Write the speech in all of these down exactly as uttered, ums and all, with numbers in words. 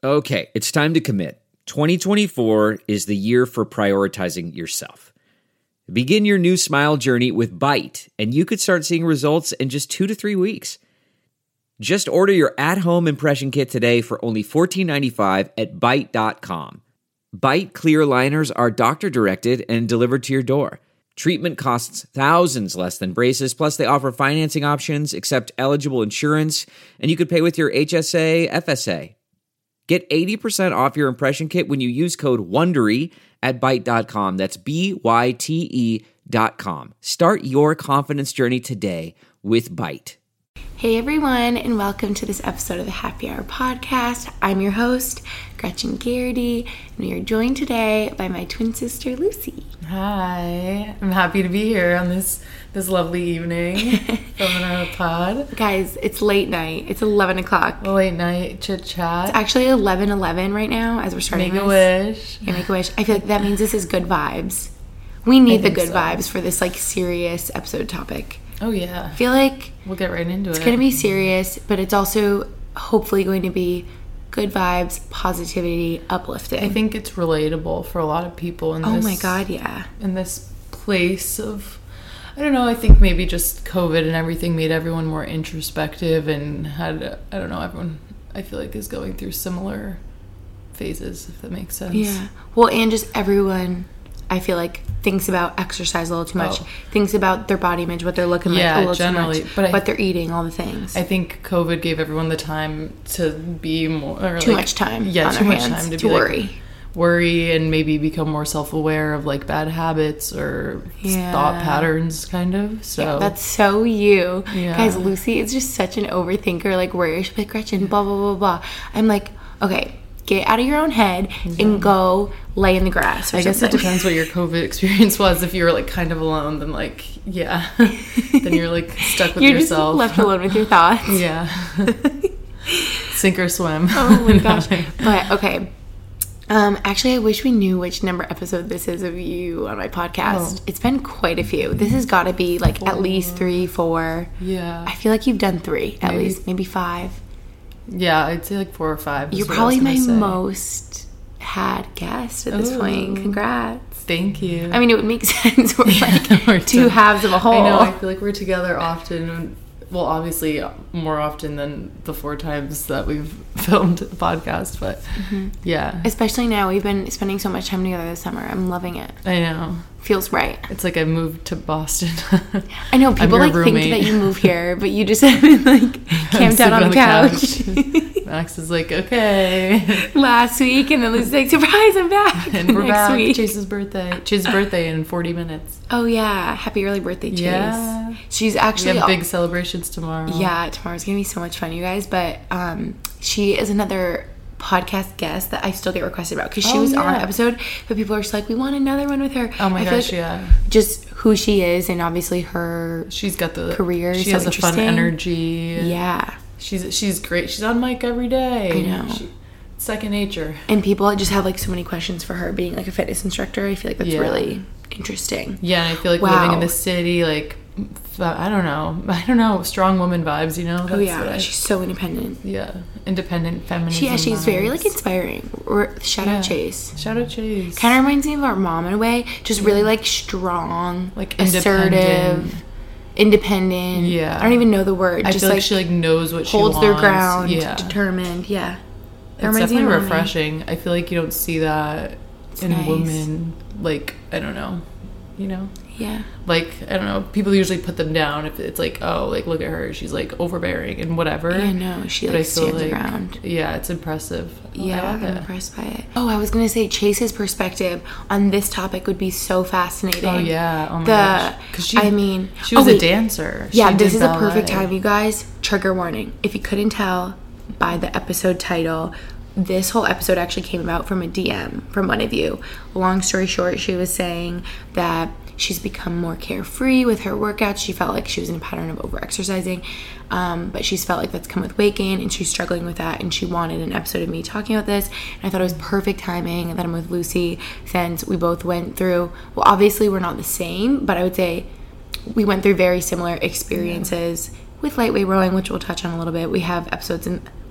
Okay, it's time to commit. twenty twenty-four is the year for prioritizing yourself. Begin your new smile journey with Byte, and you could start seeing results in just two to three weeks. Just order your at-home impression kit today for only fourteen ninety-five at byte dot com. Byte clear aligners are doctor-directed and delivered to your door. Treatment costs thousands less than braces, plus they offer financing options, accept eligible insurance, and you could pay with your H S A, F S A. Get eighty percent off your impression kit when you use code WONDERY at byte dot com. That's B Y T E dot com. Start your confidence journey today with Byte. Hey everyone, and welcome to this episode of the Happy Hour Podcast. I'm your host, Gretchen Garrity, and we are joined today by my twin sister, Lucy. Hi, I'm happy to be here on this this lovely evening filming our pod. Guys, it's late night. It's eleven o'clock. A late night chit chat. It's actually eleven eleven right now as we're starting Make this. a wish. Yeah, make a wish. I feel like that means this is good vibes. We need the good so. vibes for this like serious episode topic. Oh yeah. I feel like we'll get right into it's it. It's going to be serious, but it's also hopefully going to be good vibes, positivity, uplifting. I think it's relatable for a lot of people in oh this. Oh my god, yeah. In this place of, I don't know, I think maybe just COVID and everything made everyone more introspective and had, I don't know, everyone I feel like is going through similar phases, if that makes sense. Yeah. Well, and just everyone, I feel like, thinks about exercise a little too much, oh. thinks about their body image, what they're looking yeah, like a little generally, too much, but I, what they're eating, all the things. I think COVID gave everyone the time to be more... Or too like, much time Yeah, on too much hands time to, to be worry. Like, worry and maybe become more self-aware of like bad habits or yeah. thought patterns, kind of. So yeah, that's so you. Yeah. Guys, Lucy is just such an overthinker, like where she's like, Gretchen, blah, blah, blah, blah. I'm like, okay, get out of your own head yeah. and go lay in the grass or I something. guess it depends what your COVID experience was. If you were like kind of alone, then like, yeah. then you're like stuck with you're yourself. You're just left alone with your thoughts. Yeah. Sink or swim. Oh my gosh. But okay. Um, actually, I wish we knew which number episode this is of you on my podcast. Oh. It's been quite a few. This has got to be like four. At least three, four. Yeah. I feel like you've done three at maybe. least, maybe five. Yeah, I'd say like four or five. You're probably my say. most had guest at this Ooh. point. Congrats. Thank you. I mean, it would make sense. We're like yeah, we're two halves of a whole. I know. I feel like we're together often. Well, obviously more often than the four times that we've filmed the podcast, but mm-hmm. yeah. Especially now, we've been spending so much time together this summer. I'm loving it. I know. Feels right. It's like I moved to Boston. I know, people like roommate. think that you move here, but you just have been like camped out on, on the couch. couch. Max is like, okay. Last week, and then Lucy's like, surprise, I'm back. And we're next back. Week. Chase's birthday. Chase's birthday in forty minutes. Oh yeah, happy early birthday, Chase. Yeah. She's actually we have big celebrations tomorrow. Yeah, tomorrow's gonna be so much fun, you guys. But um, she is another podcast guest that I still get requested about because she oh, was yeah. on an episode, but people are just like, we want another one with her. Oh my I gosh, like yeah. Just who she is and obviously her she's got the career. She so has a fun energy. Yeah. She's she's great. She's on mic every day. I know. She, second nature. And people just have like so many questions for her being like a fitness instructor. I feel like that's yeah. really interesting. Yeah, and I feel like wow. living in the city, like I don't know, I don't know, strong woman vibes, you know? That's oh yeah, I, she's so independent. Yeah, independent feminism. She, yeah, she's vibes. very like inspiring. Or shout yeah. out Chase. Shout out Chase. Kind of reminds me of our mom in a way. Just yeah. really like strong, like assertive, independent. Yeah, I don't even know the word. I just feel like, like she like knows what she holds wants. their ground. Yeah, determined. Yeah, that it's definitely refreshing. I feel like you don't see that it's in nice. women. Like I don't know, you know. Yeah. Like, I don't know, people usually put them down if it's like, oh, like, look at her, she's, like, overbearing and whatever. Yeah, no, she, like, stands like, around. Yeah, it's impressive. Yeah, I'm it. impressed by it. Oh, I was going to say, Chase's perspective on this topic would be so fascinating. Oh, yeah. Oh, my the, gosh. Because she, I mean... She was oh, a dancer. Yeah, she this is ballet. a perfect time, you guys. Trigger warning. If you couldn't tell by the episode title... This whole episode actually came about from a D M from one of you. Long story short, she was saying that she's become more carefree with her workouts. She felt like she was in a pattern of over-exercising, um, but she's felt like that's come with weight gain, and she's struggling with that, and she wanted an episode of me talking about this, and I thought it was perfect timing that I'm with Lucy, since we both went through, well, obviously we're not the same, but I would say we went through very similar experiences yeah. with lightweight rowing, which we'll touch on a little bit. We have episodes in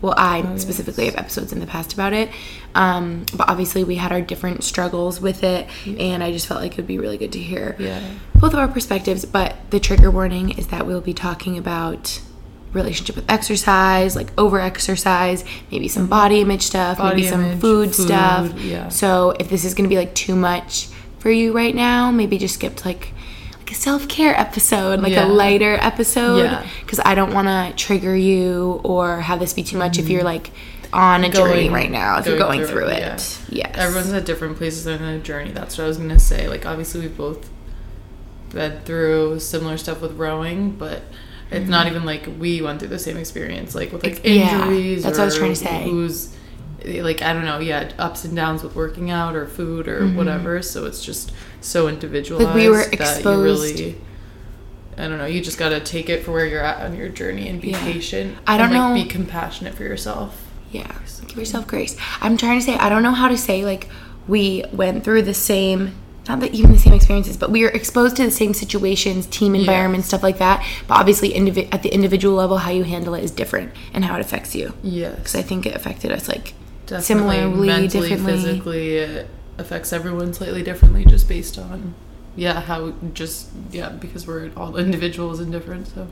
well, I Oh, specifically yes. have episodes in the past about it. Um, but obviously we had our different struggles with it, and I just felt like it would be really good to hear Yeah. both of our perspectives. But the trigger warning is that we'll be talking about relationship with exercise, like over exercise, maybe some body image stuff, Body maybe some image, food, food, stuff. yeah. So if this is going to be like too much for you right now, maybe just skip to like like a self-care episode, like Yeah. a lighter episode, Yeah. because I don't want to trigger you or have this be too much if you're like on a Going- journey right now, if you're going going through, through it, it. Yes. Everyone's at different places in a journey. That's what I was gonna say. Like, obviously, we've both been through similar stuff with rowing, but it's not even like we went through the same experience, like with like Ex- yeah, injuries. that's or what I was trying to say. Who's like, I don't know, yeah, ups and downs with working out or food or whatever. So it's just so individualized. Like, we were that you exposed- really, I don't know. You just gotta take it for where you're at on your journey and be Yeah. patient. I don't and, like, know- Be compassionate for yourself. Yeah, give yourself grace. I'm trying to say, I don't know how to say, like, we went through the same, not that even the same experiences, but we were exposed to the same situations, team environment, stuff like that. But obviously, indivi- at the individual level, how you handle it is different and how it affects you. Yes. Because I think it affected us, like, Definitely, similarly, mentally, differently. physically, it affects everyone slightly differently, just based on, yeah, how just yeah, because we're all individuals and different. So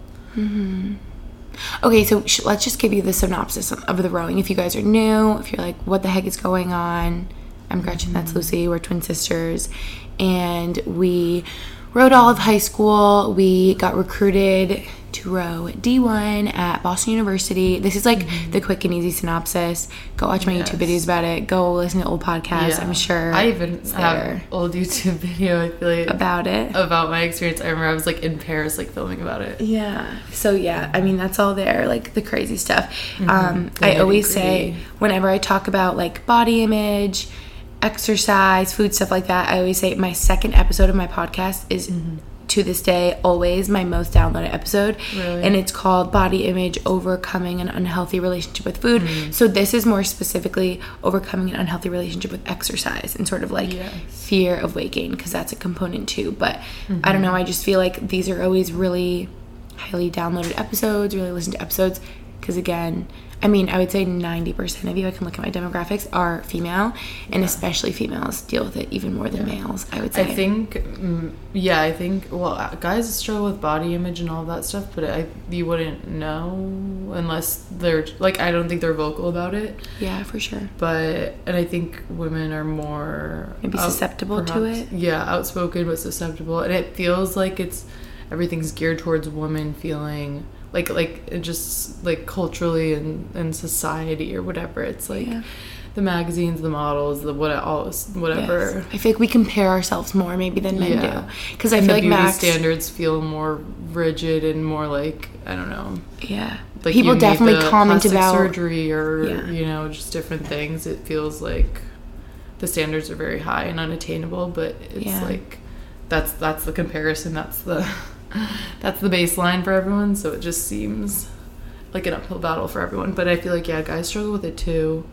Okay, so sh- let's just give you the synopsis of the rowing. If you guys are new, if you're like, what the heck is going on? I'm Gretchen, that's Lucy. We're twin sisters. And we rowed all of high school. We got recruited to row D one at Boston University. This is like the quick and easy synopsis. Go watch my Yes. YouTube videos about it. Go listen to old podcasts. I'm sure I even it's have there old YouTube video. I feel like about it. about my experience. I remember I was like in Paris, like filming about it. Yeah. So yeah, I mean that's all there, like the crazy stuff. Um, Mm-hmm. The I always say nitty-gritty. whenever I talk about like body image, exercise, food, stuff like that, I always say my second episode of my podcast is Mm-hmm. to this day always my most downloaded episode. Really? And it's called Body Image Overcoming an Unhealthy Relationship with Food. Mm. So this is more specifically overcoming an unhealthy relationship with exercise and sort of like Yes. fear of weight gain, because that's a component too. But Mm-hmm. I don't know, I just feel like these are always really highly downloaded episodes, really listened to episodes, because again, I mean, I would say ninety percent of you, I can look at my demographics, are female, and especially females deal with it even more than males, I would say. I think, mm, yeah, I think, well, uh, guys struggle with body image and all that stuff, but I you wouldn't know unless they're, like, I don't think they're vocal about it. Yeah, for sure. But, and I think women are more... Maybe susceptible to it? Yeah, outspoken but susceptible. And it feels like it's, everything's geared towards women feeling... Like, like it just, like, culturally and, and society or whatever. It's, like, Yeah. the magazines, the models, the what, all, whatever. Yes. I feel like we compare ourselves more maybe than men Yeah. do. Because I And feel the like beauty Max... standards feel more rigid and more like, I don't know. Yeah. Like People you need definitely the comment plastic about... surgery or, Yeah. you know, just different things. It feels like the standards are very high and unattainable, but it's Yeah. like, that's that's the comparison. That's the... That's the baseline for everyone, so it just seems like an uphill battle for everyone. But I feel like, yeah, guys struggle with it too.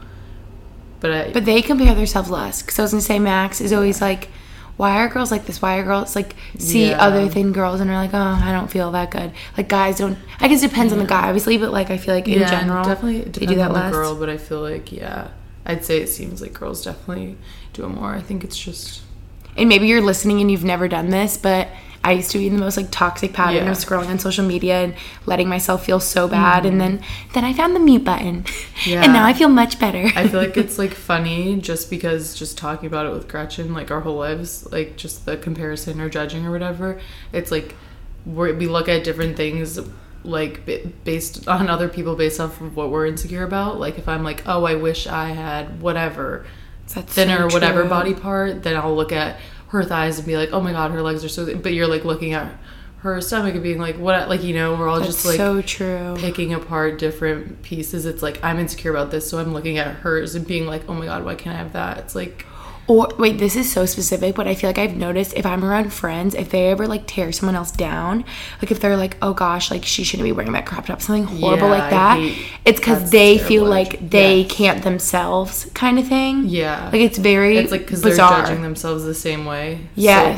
But I, But they compare themselves less. Because I was going to say, Max is always like, why are girls like this? Why are girls like see Yeah. other thin girls and are like, oh, I don't feel that good. Like guys don't. I guess it depends on the guy, obviously, but like I feel like in yeah, general, definitely it they depends do that on the less. girl. But I feel like, yeah, I'd say it seems like girls definitely do it more. I think it's just And maybe you're listening and you've never done this, but I used to be in the most like toxic pattern Yeah. of scrolling on social media and letting myself feel so bad, and then then I found the mute button, Yeah. and now I feel much better. I feel like it's like funny just because just talking about it with Gretchen, like our whole lives, like just the comparison or judging or whatever. It's like we're, we look at different things like b- based on other people based off of what we're insecure about. Like if I'm like, oh, I wish I had whatever That's thinner so whatever true. body part, then I'll look at her thighs and be like, oh my god, her legs are so. But you're like looking at her stomach and being like, what? Like, you know, we're all That's just like so true. picking apart different pieces. It's like I'm insecure about this, so I'm looking at hers and being like, oh my god, why can't I have that? It's like, Or wait, this is so specific, but I feel like I've noticed if I'm around friends, if they ever like tear someone else down, like if they're like, oh gosh, like she shouldn't be wearing that crop top, something horrible Yeah, like I that, hate- it's because that's they terrible feel energy. like they Yeah. can't themselves kind of thing. yeah, Like it's very it's like because they're bizarre. judging themselves the same way. So Yes.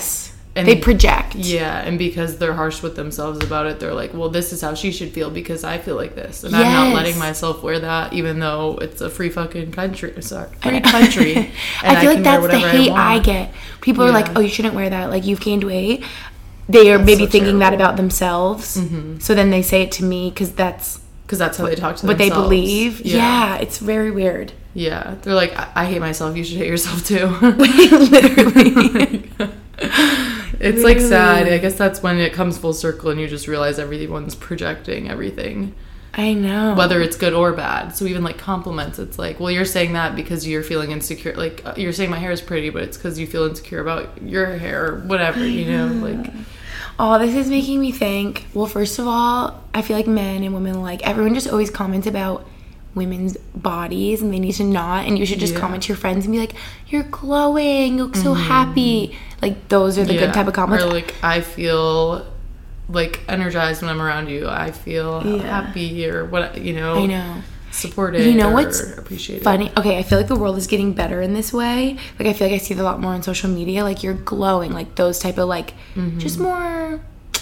And they project. Yeah, and because they're harsh with themselves about it, they're like, well, this is how she should feel because I feel like this. And yes. I'm not letting myself wear that, even though it's a free fucking country. Sorry, free country. And I feel I like that's the hate I, I get. People yeah. are like, oh, you shouldn't wear that. Like, you've gained weight. They are that's maybe so thinking terrible. That about themselves. Mm-hmm. So then they say it to me because that's... Because that's how they talk to what themselves. What they believe. Yeah. yeah, it's very weird. Yeah. They're like, I, I hate myself. You should hate yourself too. Literally. It's really? Like sad. I guess that's when it comes full circle and you just realize everyone's projecting everything. I know. Whether it's good or bad. So even like compliments, it's like, well, you're saying that because you're feeling insecure. Like uh, you're saying my hair is pretty, but it's because you feel insecure about your hair or whatever, I you know, know, like. Oh, this is making me think. Well, first of all, I feel like men and women alike, everyone just always comments about women's bodies and they need to not, and you should just yeah. comment to your friends and be like, you're glowing, you look so mm-hmm. happy. Like those are the yeah. good type of comments. Or like, I feel like energized when I'm around you. I feel yeah. happy or what, you know. I know. Supported. You know what's appreciated. Funny? Okay, I feel like the world is getting better in this way. Like I feel like I see it a lot more on social media. Like you're glowing, like those type of like mm-hmm. just more,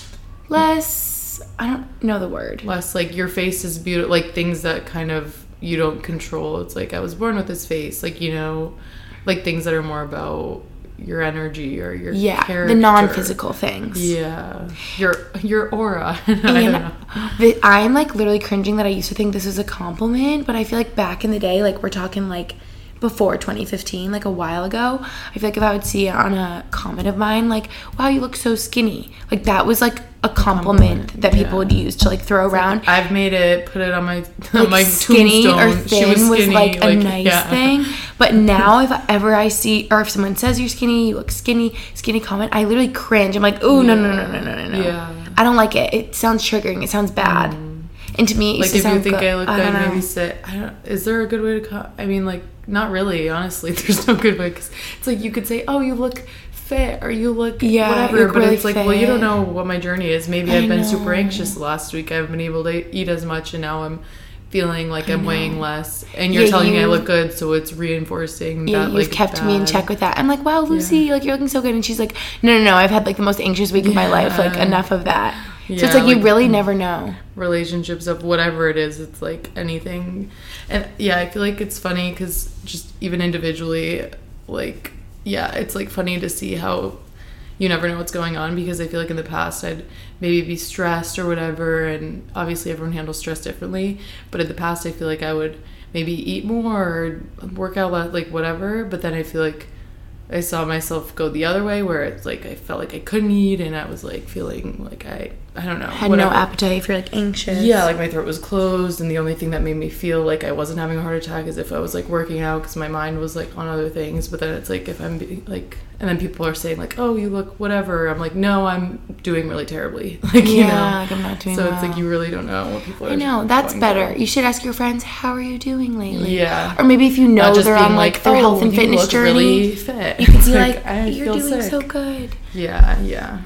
less. I don't know the word. Less like your face is beautiful. Like things that kind of you don't control. It's like I was born with this face. Like you know, like things that are more about your energy or your yeah character. The non-physical things. Yeah, your your aura. I and don't know. The, I'm like literally cringing that I used to think this was a compliment, but I feel like back in the day, like we're talking like before twenty fifteen, like a while ago, I feel like if I would see it on a comment of mine, like, wow, you look so skinny, like that was like a compliment, compliment. that people yeah. would use to like throw it's around. Like, I've made it, put it on my like my skinny tombstone. Or thin was, was like a like, nice yeah. thing. But now if ever I see, or if someone says you're skinny, you look skinny, skinny comment, I literally cringe. I'm like, oh yeah. no no no no no no no. Yeah. I don't like it. It sounds triggering. It sounds bad. Mm. And to me, it like if you think good. I look good, I maybe say, I don't. Is there a good way to? Co- I mean, like, not really. Honestly, there's no good way because it's like you could say, oh, you look fit or you look yeah, whatever, but really it's like, fit. well, you don't know what my journey is. Maybe I I've been know. super anxious last week. I haven't been able to eat as much, and now I'm feeling like I I'm know. weighing less. And you're yeah, telling you, me I look good, so it's reinforcing yeah, that. You've like kept bad. me in check with that. I'm like, wow, Lucy, yeah. like you're looking so good, and she's like, no, no, no, I've had like the most anxious week yeah. of my life. Like enough of that. Yeah, so it's like, like you really never know. Relationships of whatever it is, it's like anything. And yeah, I feel like it's funny because just even individually, like, yeah, it's like funny to see how you never know what's going on, because I feel like in the past I'd maybe be stressed or whatever, and obviously everyone handles stress differently, but in the past I feel like I would maybe eat more or work out less, like whatever, but then I feel like I saw myself go the other way where it's like I felt like I couldn't eat and I was like feeling like I I don't know had whatever. No appetite if you're like anxious. Yeah, like my throat was closed, and the only thing that made me feel like I wasn't having a heart attack is if I was like working out, because my mind was like on other things. But then it's like if I'm be- like, and then people are saying like, oh, you look whatever. I'm like, no, I'm doing really terribly. Like you yeah, know, like I'm not doing so well. It's like you really don't know what people are. I know that's better. through. You should ask your friends, how are you doing lately? Yeah, or maybe if you know they're on like, like their oh, health and you fitness look journey, really fit. You can be like, like, you're doing sick. So good. Yeah, yeah.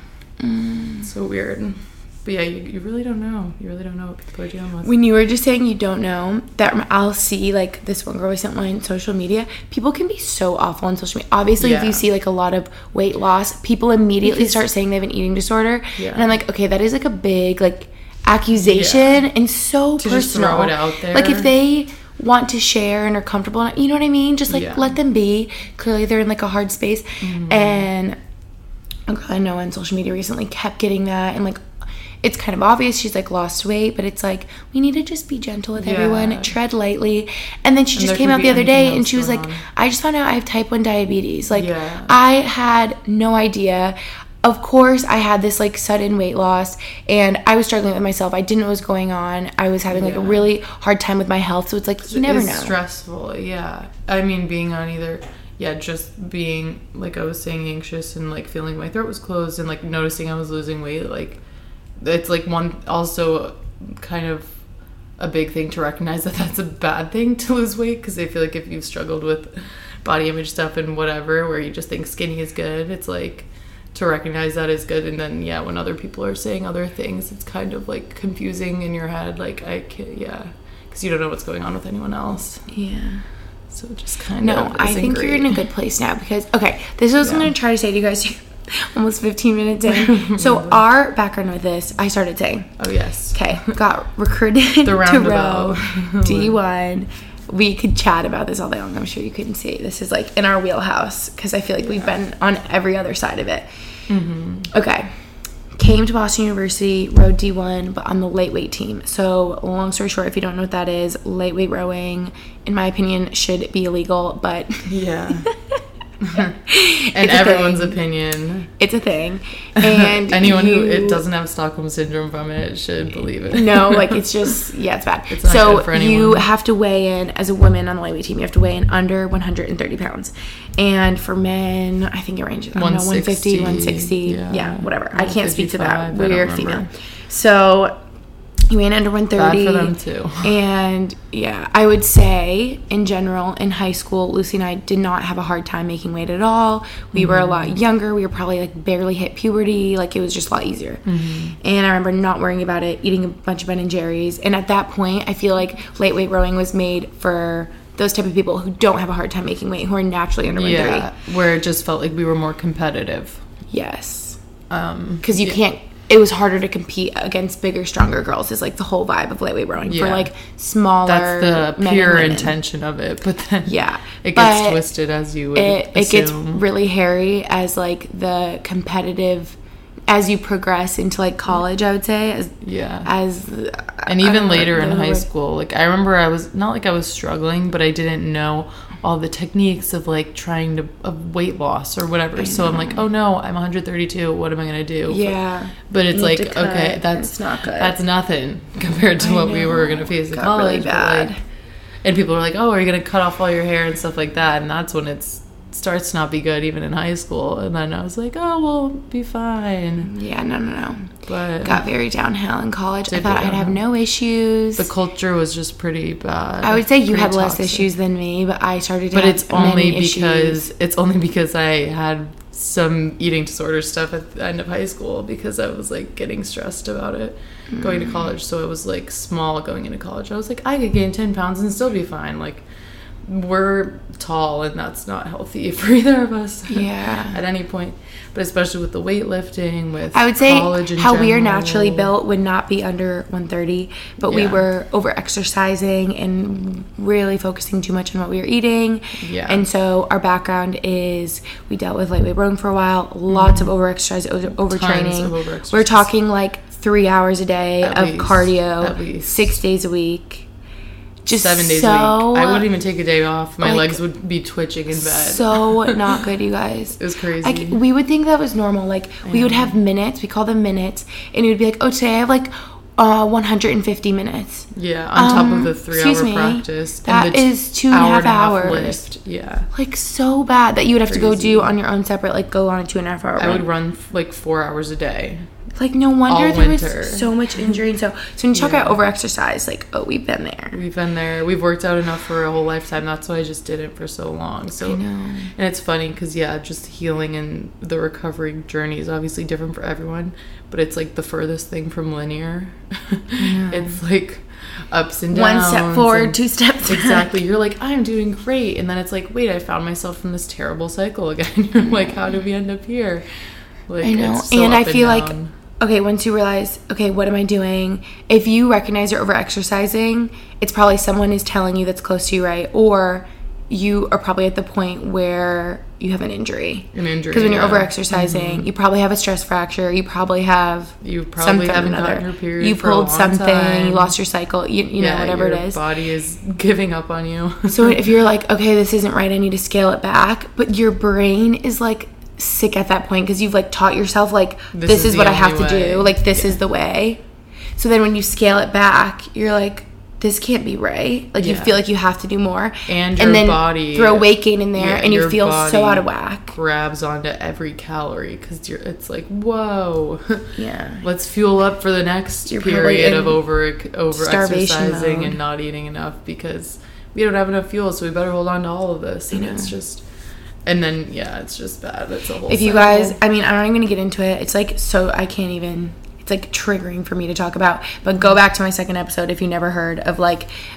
Mm. So weird. But yeah, you, you really don't know. You really don't know what people are dealing with. When you were just saying you don't know, that I'll see, like, this one girl I sent on social media. People can be so awful on social media. Obviously, yeah. if you see, like, a lot of weight loss, people immediately because, start saying they have an eating disorder. Yeah. And I'm like, okay, that is, like, a big, like, accusation yeah. and so to personal. Just throw it out there. Like, if they want to share and are comfortable, you know what I mean? Just, like, yeah. let them be. Clearly, they're in, like, a hard space. Mm-hmm. And a girl I know on social media recently kept getting that, and, like, it's kind of obvious she's like lost weight, but it's like we need to just be gentle with yeah. everyone, tread lightly. And then she and just came out the other day and she was like, on. I just found out I have type one diabetes. Like yeah. I had no idea. Of course I had this like sudden weight loss and I was struggling with myself. I didn't know what was going on. I was having like yeah. a really hard time with my health. So it's like you never it's know. Stressful, yeah. I mean, being on either yeah, just being like I was saying anxious and like feeling my throat was closed and like noticing I was losing weight, like it's like one also kind of a big thing to recognize that that's a bad thing to lose weight, because I feel like if you've struggled with body image stuff and whatever where you just think skinny is good, it's like to recognize that is good. And then yeah, when other people are saying other things, it's kind of like confusing in your head, like I can't, yeah, because you don't know what's going on with anyone else. Yeah. So just kind no, of I think great. You're in a good place now because okay, this is what yeah. I'm going to try to say to you guys. almost fifteen minutes in. So our background with this, I started saying. Oh, yes. Okay, got recruited The to roundabout. row D one. We could chat about this all day long. I'm sure you couldn't see. This is like in our wheelhouse because I feel like yeah. we've been on every other side of it. Mm-hmm. Okay. Came to Boston University, rowed D one, but on the late weight team. So long story short, if you don't know what that is, late weight rowing, in my opinion, should be illegal, but yeah. And everyone's thing. opinion. It's a thing. And anyone you, who it doesn't have Stockholm syndrome from it should believe it. No, like it's just yeah, it's bad. It's not so good for anyone. You have to weigh in as a woman on the lightweight team. You have to weigh in under one hundred thirty pounds, and for men, I think it ranges. I don't know, one fifty, one sixty Yeah, yeah whatever. I can't speak to that. We're female, so. You weigh in under one thirty. Bad for them too. And yeah, I would say in general in high school, Lucy and I did not have a hard time making weight at all. We mm-hmm. were a lot younger. We were probably like barely hit puberty. Like it was just a lot easier. Mm-hmm. And I remember not worrying about it, eating a bunch of Ben and Jerry's. And at that point, I feel like late weight rowing was made for those type of people who don't have a hard time making weight, who are naturally under one thirty. Yeah, where it just felt like we were more competitive. Yes. Um, because you yeah. can't. It was harder to compete against bigger, stronger girls is like the whole vibe of lightweight rowing yeah. for like smaller. That's the pure intention of it, but then yeah, it gets but twisted as you would it, assume. It gets really hairy as like the competitive as you progress into like college. I would say as yeah as and even later in high school. Like I remember I was not like I was struggling, but I didn't know all the techniques of like trying to of weight loss or whatever. So I'm like, oh no, I'm one thirty-two. What am I gonna do? Yeah, but it's like okay, that's not good. That's nothing compared to I what know. we were gonna face in Got college. Really bad. Like, and people were like, oh, are you gonna cut off all your hair and stuff like that? And that's when it's starts to not be good even in high school. And then I was like, oh, we'll be fine. Yeah, no, no, no. But got very downhill in college. I thought I'd have no issues. The culture was just pretty bad. I would say you had less issues than me, but I started to but have it's only many because issues. It's only because I had some eating disorder stuff at the end of high school because I was like getting stressed about it mm. going to college. So it was like small going into college. I was like, I could gain ten pounds and still be fine. Like we're tall and that's not healthy for either of us. Yeah. At any point. But especially with the weightlifting, with I would say college in how general. we are naturally built would not be under one thirty, but yeah. we were over exercising and really focusing too much on what we were eating. Yeah. And so our background is we dealt with lightweight rowing for a while, lots mm-hmm. of over exercise, over overtraining. Of over we're talking like three hours a day at of least, cardio, six days a week. Just seven days so, a week. I wouldn't even take a day off. My like, legs would be twitching in bed. So not good, you guys. It was crazy. Like we would think that was normal. Like we would have minutes. We call them minutes, and it would be like, oh, today I have like uh, one hundred fifty minutes. Yeah, on um, top of the three-hour me, practice. That and the is two and a half hours. Lift. Yeah, like so bad that you would have crazy. to go do on your own separate. Like go on a two and a half hour. I run. would run like four hours a day. Like, no wonder All there winter. was so much injury. And so, so when you talk yeah. about over-exercise, like, oh, we've been there. We've been there. We've worked out enough for a whole lifetime. That's why I just did it for so long. So, I know. And it's funny because, yeah, just healing and the recovery journey is obviously different for everyone. But it's, like, the furthest thing from linear. It's, like, ups and downs. One step forward, two steps back. Exactly. You're like, I'm doing great. And then it's like, wait, I found myself in this terrible cycle again. You're like, how did we end up here? Like, I know. It's so and up I feel and like... down. Okay, once you realize, okay, what am I doing? If you recognize you're over-exercising, it's probably someone is telling you that's close to you, right? Or you are probably at the point where you have an injury. An injury, Because when you're yeah. over-exercising, mm-hmm. you probably have a stress fracture. You probably have You probably something haven't another. gotten your period You for a pulled long something. time. You lost your cycle. You, you yeah, know, whatever your it is. body is giving up on you. So if you're like, okay, this isn't right, I need to scale it back. But your brain is like sick at that point because you've like taught yourself like this, this is, is what I have way. to do, like this yeah. is the way. So then when you scale it back, you're like, this can't be right. Like yeah. you feel like you have to do more, and your and then body throw weight gain in there, yeah, and you feel so out of whack. Grabs onto every calorie because you're. It's like whoa, yeah. Let's fuel up for the next you're period of over over exercising mode. and not eating enough because we don't have enough fuel, so we better hold on to all of this. And it's just. And then, yeah, it's just bad. It's a whole If you cycle. guys, I mean, I'm not even going to get into it. It's like, so I can't even, it's like triggering for me to talk about. But go back to my second episode if you never heard of like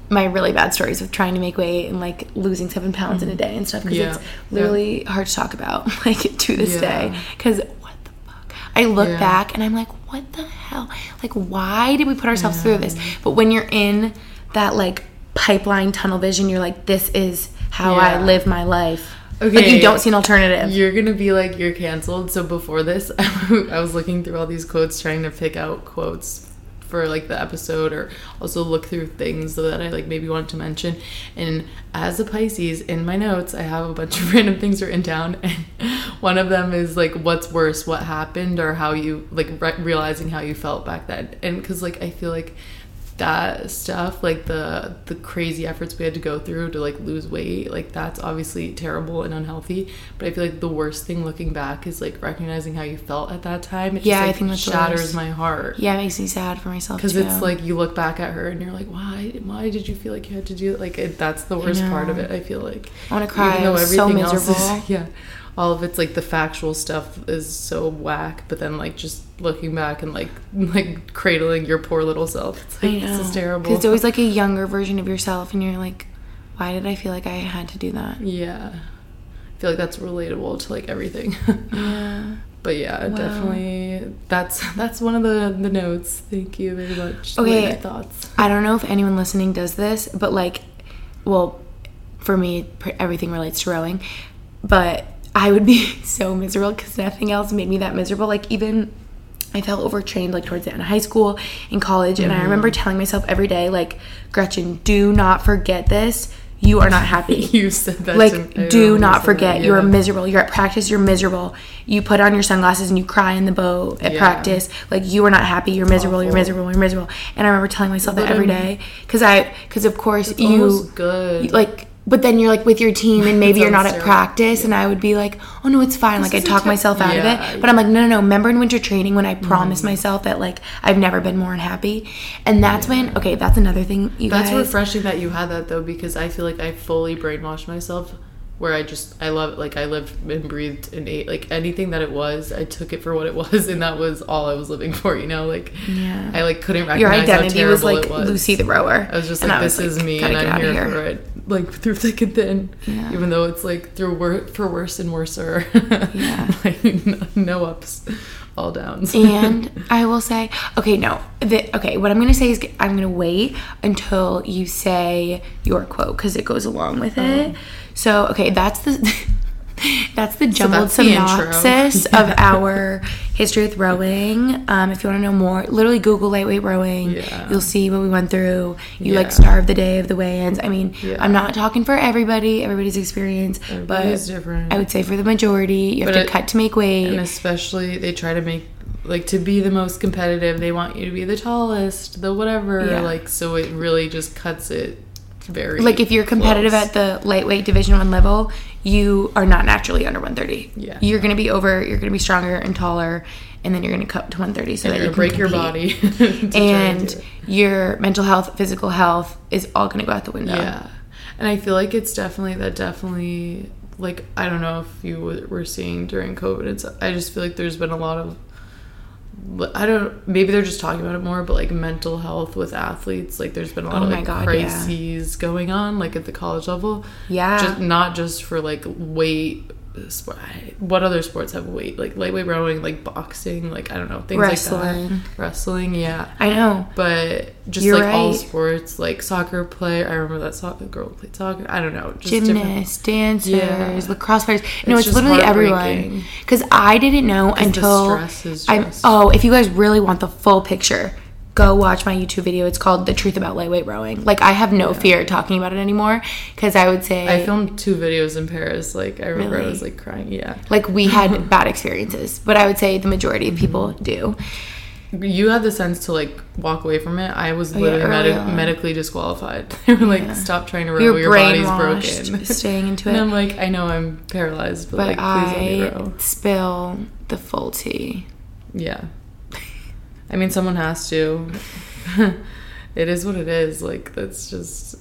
my really bad stories of trying to make weight and like losing seven pounds in a day and stuff, because Yeah. it's literally Yeah. hard to talk about like to this Yeah. day, because what the fuck, I look Yeah. back and I'm like, what the hell, like why did we put ourselves through this? But when you're in that like pipeline tunnel vision, you're like, this is how I Yeah. live my life. Okay. Like you don't see an alternative. You're gonna be like, you're canceled. So before this, I was looking through all these quotes, trying to pick out quotes for like the episode, or also look through things that I like maybe wanted to mention. And as a Pisces, in my notes, I have a bunch of random things written down, and one of them is like, what's worse, what happened, or how you like re- realizing how you felt back then. And because like I feel like that stuff, like the the crazy efforts we had to go through to like lose weight, like that's obviously terrible and unhealthy, but I feel like the worst thing looking back is like recognizing how you felt at that time. It Yeah, just, I like, think that's the shatters worst. my heart. Yeah, it makes me sad for myself Because too. it's like you look back at her and you're like, why why did you feel like you had to do it? Like it, that's the worst part of it, I feel like. I want to cry. Even though I was so everything else miserable. is, yeah, all of it's like the factual stuff is so whack, but then like just looking back and like like cradling your poor little self, it's like, I know. this is terrible. Because it's always like a younger version of yourself, and you're like, why did I feel like I had to do that? Yeah, I feel like that's relatable to like everything. Yeah. But yeah, Wow. definitely that's that's one of the the notes. Thank you very much. Okay. My thoughts. I don't know if anyone listening does this, but like, well, for me, pr- everything relates to rowing, but I would be so miserable because nothing else made me that miserable. Like even I felt overtrained like towards the end of high school, in college, and I remember telling myself every day, like, Gretchen, do not forget this. You are not happy. You said that Like, to me. I do remember not saying forget. that, You are yeah. miserable. You're at practice. You're miserable. You put on your sunglasses and you cry in the boat at Yeah. practice. Like, you are not happy. You're miserable. You're awful. miserable. You're miserable. And I remember telling myself that But every I'm- day. Because I, because of course It's you, almost good. you, like, but then you're like with your team and maybe you're not sounds at terrible. practice, and I would be like, oh no, it's fine. Like, I is a talk te- myself out Yeah. of it. But I'm like, no, no, no. Remember in winter training when I promised myself that like I've never been more unhappy? And that's when, okay, that's another thing, you That's guys. refreshing that you had that though, because I feel like I fully brainwashed myself, where I just I love like I lived and breathed and ate like anything that it was, I took it for what it was, and that was all I was living for, you know, like Yeah. I like couldn't recognize Your how identity terrible was like it was. Lucy the rower. I was just And like, I was this is like, me, gotta and get I'm outta here, here. for it, like through thick and thin. Yeah. Even though it's like through wor- for worse and worser. Yeah. Like no, no ups, all downs. And I will say, okay, no, the, okay, what I'm gonna say is I'm gonna wait until you say your quote, because it goes along with it. So, okay, that's the that's the jumbled that's the intro. synopsis of our history with rowing. Um, if you want to know more, literally Google lightweight rowing. Yeah. You'll see what we went through. You Yeah. like starve the day of the weigh-ins. I mean, Yeah. I'm not talking for everybody, everybody's experience, Everybody's but different. I would say for the majority, you have But to it- cut to make weight. And especially they try to make like to be the most competitive, they want you to be the tallest, the whatever, Yeah. like so it really just cuts it very Like if you're competitive close. at the lightweight division one level, you are not naturally under one thirty. Yeah. You're going to be over, you're going to be stronger and taller, and then you're going to cut to one thirty so and that you're you gonna can break your compete. body to try to And do it. your mental health, physical health is all going to go out the window. Yeah. And I feel like it's definitely that definitely like I don't know if you w- were seeing during COVID, it's I just feel like there's been a lot of I don't maybe they're just talking about it more, but like mental health with athletes, like there's been a lot Oh of my like God, crises going on like at the college level. Yeah. Just not just for like weight sport. What other sports have weight? Like lightweight rowing, like boxing, like I don't know, things like Wrestling. that. Wrestling, yeah. I know. But just You're like all right. sports, like soccer play. I remember that soccer girl played soccer. I don't know, just different. Gymnasts, dancers, Yeah. lacrosse players. No, It's it's, just literally everyone. heartbreaking. Because I didn't know 'Cause the until stress is I. just- Oh, if you guys really want the full picture, go watch my YouTube video. It's called "The Truth About Lightweight Rowing." Like I have no fear talking about it anymore, because I would say I filmed two videos in Paris. Like I remember I Really? was like crying. Yeah. like we had bad experiences, but I would say the majority of people do. You had the sense to like walk away from it. I was yeah, literally early medi- on. medically disqualified. They were like, "Stop trying to row. You're Your body's brainwashed, broken." staying into And it. I'm like, I know I'm paralyzed, but, But like, please let me I row. spill the full tea. Yeah. I mean, someone has to. It is what it is. Like that's just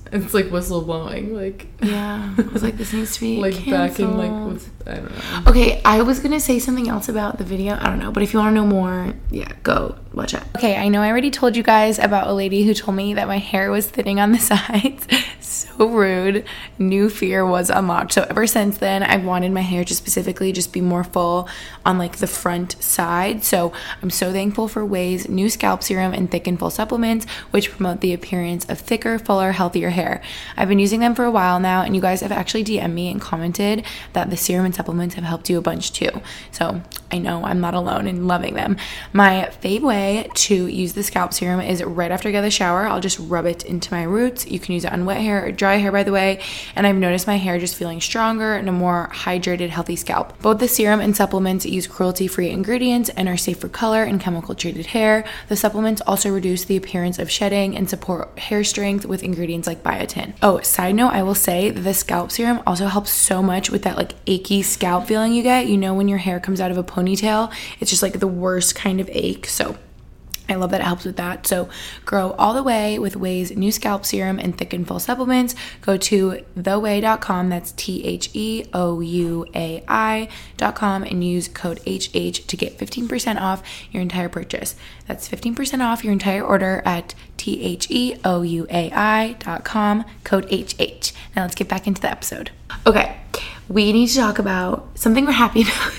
It's like whistle blowing, like yeah. I was like, this needs to be like canceled. back in like with, I don't know. Okay, I was gonna say something else about the video. I don't know, but if you want to know more, yeah, go watch it. Okay, I know I already told you guys about a lady who told me that my hair was thinning on the sides. So rude. New fear was unlocked. So ever since then, I've wanted my hair to specifically just be more full on like the front side. So I'm so thankful for Ouai's new scalp serum and thick and full supplements, which promote the appearance of thicker, fuller, healthier hair. I've been using them for a while now, and you guys have actually D M'd me and commented that the serum and supplements have helped you a bunch too. So I know I'm not alone in loving them. My fave way to use the scalp serum is right after I get out of the shower. I'll just rub it into my roots. You can use it on wet hair or dry hair, by the way. And I've noticed my hair just feeling stronger and a more hydrated, healthy scalp. Both the serum and supplements use cruelty-free ingredients and are safe for color and chemical treated hair. The supplements also reduce the appearance of shedding and support hair strength with ingredients like biotin. Oh, side note, I will say that the scalp serum also helps so much with that like achy scalp feeling you get. You know, when your hair comes out of a ponytail, it's just like the worst kind of ache. So I love that it helps with that. So grow all the way with Ouai's new scalp serum and thick and full supplements. Go to the ouai dot com, that's T H E O U A I dot com, and use code H H to get fifteen percent off your entire purchase. That's fifteen percent off your entire order at T H E O U A I dot com, code H H. Now let's get back into the episode. Okay, we need to talk about something we're happy about.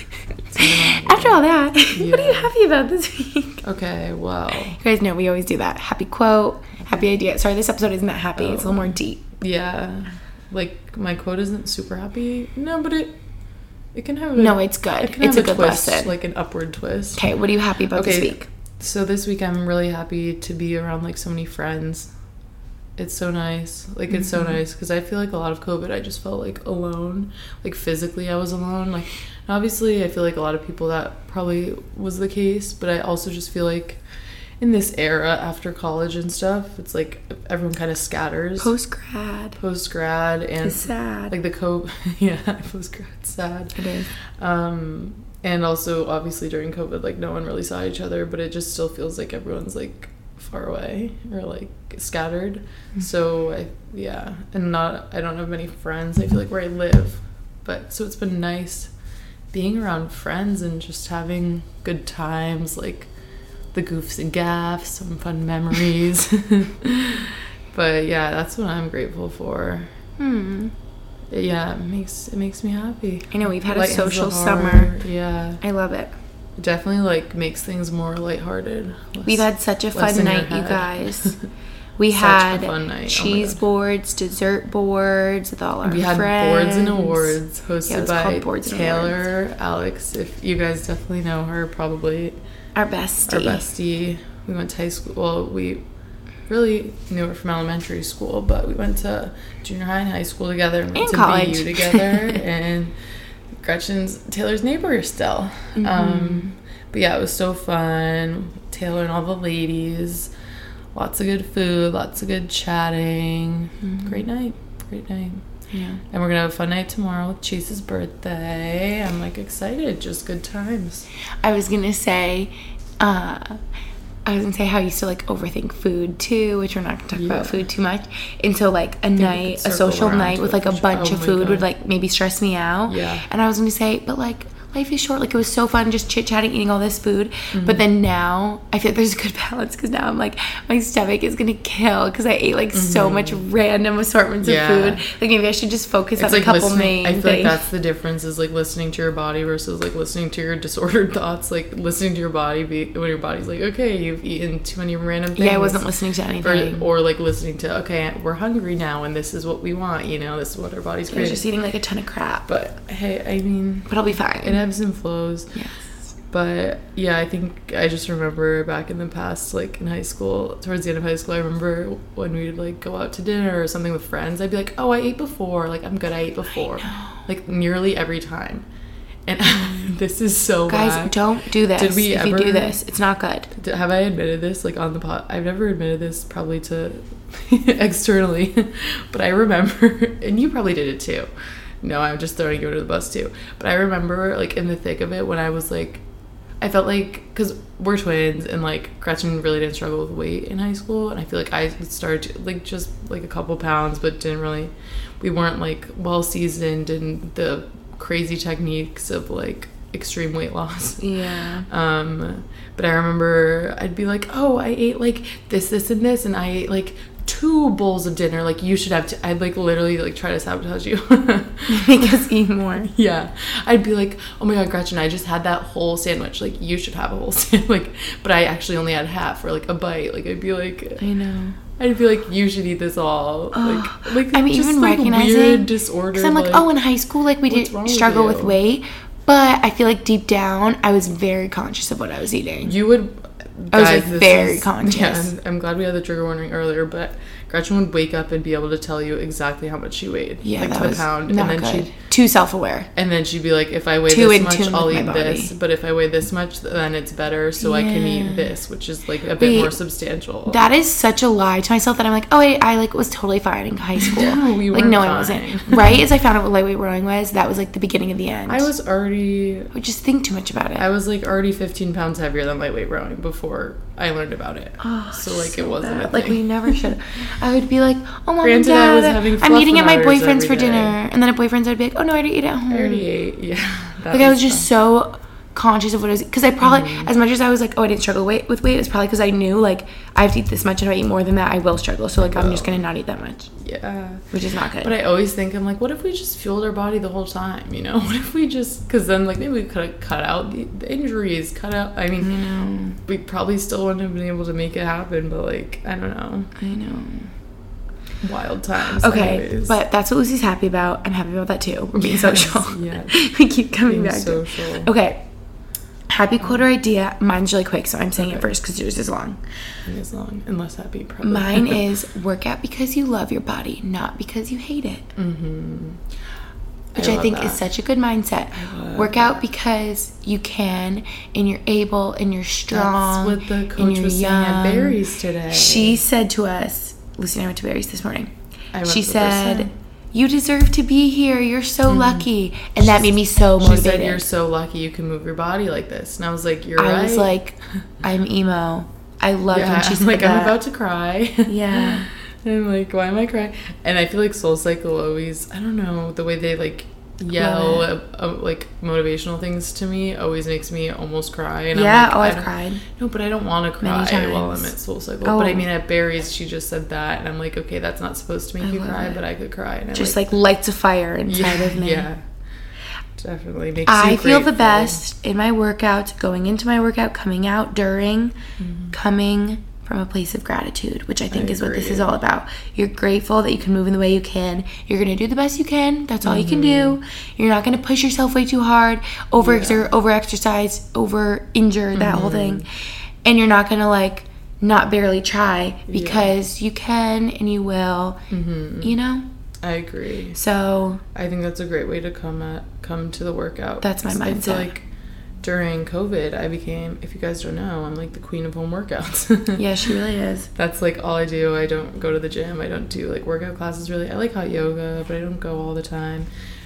After all that, yeah. What are you happy about this week? Okay, well. You guys know we always do that. Happy quote, happy idea. Sorry, this episode isn't that happy. Oh. It's a little more deep. Yeah. Like, my quote isn't super happy. No, but it it can have a... No, it's good. It can it's have a, a good twist, lesson. like an upward twist. Okay, what are you happy about okay, this week? So this week I'm really happy to be around, like, so many friends. It's so nice. Like, it's mm-hmm. so nice because I feel like a lot of COVID, I just felt, like, alone. Like, physically I was alone. Like, obviously I feel like a lot of people that probably was the case, but I also just feel like in this era after college and stuff, it's like everyone kind of scatters. Post-grad. Post-grad. And it's sad. Like, the COVID, yeah, post-grad, sad. It is. Um, and also, obviously, during COVID, like, no one really saw each other, but it just still feels like everyone's, like, far away or like scattered. Mm-hmm. So I yeah and not I don't have many friends I feel like where I live, but so it's been nice being around friends and just having good times, like the goofs and gaffs, some fun memories. But yeah, that's what I'm grateful for. hmm Yeah, it makes it makes me happy. I know we've had Light a social the summer. Yeah, I love it. Definitely like makes things more lighthearted. Less, We've had such a fun night, you guys. We such had a fun night. cheese oh boards, dessert boards with all our we friends. We had boards and awards hosted yeah, by Taylor, Alex. If you guys definitely know her, probably our bestie. Our bestie. We went to high school. Well, we really knew her from elementary school, but we went to junior high and high school together and went and to college. B U together. And Gretchen's Taylor's neighbor still. Mm-hmm. Um, but yeah, it was so fun. Taylor and all the ladies. Lots of good food. Lots of good chatting. Mm-hmm. Great night. Great night. Yeah. And we're going to have a fun night tomorrow with Chase's birthday. I'm, like, excited. Just good times. I was going to say... Uh, I was gonna say how I used to like overthink food too, which we're not gonna talk yeah. about food too much. And so like a night, a social night with like a bunch oh of food God. would like maybe stress me out. Yeah. And I was gonna say, but like life is short. Like it was so fun just chit chatting, eating all this food. Mm-hmm. But then now I feel like there's a good balance because now I'm like my stomach is gonna kill because I ate like mm-hmm. so much random assortments yeah. of food. Like maybe I should just focus it's on like a couple main I feel things. like that's the difference is like listening to your body versus like listening to your disordered thoughts. Like listening to your body be, when your body's like, okay, you've eaten too many random things. Yeah, I wasn't listening to anything. Or, or like listening to, okay, we're hungry now and this is what we want. You know, this is what our body's craving. I was just eating like a ton of crap. But hey, I mean, but I'll be fine. It ebbs and flows. Yes. But yeah, I think I just remember back in the past, like in high school, towards the end of high school, I remember when we'd like go out to dinner or something with friends, I'd be like, oh, I ate before. Like, I'm good, I ate before. I like nearly every time. And this is so Guys, bad. don't do this. Did we if ever, you do this, it's not good. Did, have I admitted this like on the pod? I've never admitted this probably to externally, but I remember, and you probably did it too. No, I'm just throwing you under the bus too. But I remember, like, in the thick of it, when I was, like, I felt like, because we're twins, and like Gretchen really didn't struggle with weight in high school, and I feel like I started to, like just like a couple pounds, but didn't really, we weren't like well seasoned in the crazy techniques of like extreme weight loss. Yeah. Um, but I remember I'd be like, oh, I ate like this, this, and this, and I ate like two bowls of dinner. Like, you should have to. I'd like literally like try to sabotage you. Make us eat more. Yeah. I'd be like, oh my God, Gretchen, I just had that whole sandwich. Like, you should have a whole sandwich. Like, but I actually only had half or like a bite. Like, I'd be like, I know. I'd be like, you should eat this all. Oh, like, like I mean, just even like recognizing weird disorder. Because I'm like, like, oh, in high school, like we what's wrong didn't with struggle you? with weight, but I feel like deep down, I was very conscious of what I was eating. You would. I was guys, like this very is- conscious. Yeah, I'm, I'm glad we had the trigger warning earlier, but Gretchen would wake up and be able to tell you exactly how much she weighed, Yeah, like that to the was pound, not and then good. she'd Too self-aware. and then she'd be like, if I weigh Too this in much, tune I'll with eat my this, body. but if I weigh this much, then it's better, so I can Yeah. eat this, which is like a bit Wait, more substantial. That is such a lie to myself that I'm like, oh, I, I like was totally fine in high school. No, you like, weren't no, I fine. wasn't. Right as I found out what lightweight rowing was, that was like the beginning of the end. I was already, I would just think too much about it. I was like already fifteen pounds heavier than lightweight rowing before I learned about it. Oh, so like so it wasn't bad. a Like, thing. we never should. I would be like, oh, mom Granted, and I was dad, having I'm eating at my fluff boyfriend's every for day. dinner, and then at boyfriend's I'd be like, oh no, I already ate at home. I already ate. Yeah. That Like, I was fun. just so conscious of what I was, because I probably, Mm-hmm. as much as I was like, oh, I didn't struggle weight with weight, it was probably because I knew like I have to eat this much, and if I eat more than that, I will struggle. So like, I'm just gonna not eat that much, Yeah. which is not good. But I always think, I'm like, what if we just fueled our body the whole time, you know? What if we just, because then, like, maybe we could have cut out the, the injuries, cut out, I mean, I know, we probably still wouldn't have been able to make it happen, but, like, I don't know. I know. Wild times. Okay, anyways. but that's what Lucy's happy about. I'm happy about that too. We're being Yes, social. yes. We keep coming Being back social. to. Okay. Happy quote or idea. Mine's really quick, so I'm saying it Okay. first because yours is long. And as long and less happy, probably. Mine is work out because you love your body, not because you hate it. Mm-hmm. Which I I, love think that. is such a good mindset. love Work out because you can, and you're able, and you're strong. That's what the and coach you're was saying at young. Barry's today. She said to us, Lucy and I went to Barry's this morning. I went She for the first said, time. you deserve to be here. You're so lucky. And that made me so She motivated. said, you're so lucky you can move your body like this. And I was like, you're I right. was like, I'm emo. I loved yeah, when she I'm said like, that. I'm about to cry. Yeah. And I'm like, why am I crying? And I feel like Soul Cycle always, I don't know, the way they like yell Love uh, uh, like motivational things to me always makes me almost cry. And Yeah, I'm like, oh, I I've don't- cried. No, but I don't want to Many cry while times. I'm at Soul Cycle. Oh. But I mean, at Barry's, she just said that, and I'm like, okay, that's not supposed to make I you love cry, it. but I could cry. And I Just like lights a fire inside yeah, of me. yeah, definitely makes I you feel the grateful. best in my workout, going into my workout, coming out during, coming from a place of gratitude, which I think Mm-hmm. I is what this agree. is all about. You're grateful that you can move in the way you can. You're going to do the best you can. That's all you can do. You're not going to push yourself way too hard, overexert, over exercise, over injure, that whole thing. And you're not going to like not barely try because you can and you will, you know? I agree. So I think that's a great way to come at come to the workout. That's my I feel mindset. like during COVID, I became, if you guys don't know, I'm like the queen of home workouts. yeah, she really is. That's like all I do. I don't go to the gym. I don't do like workout classes really. I like hot yoga, but I don't go all the time.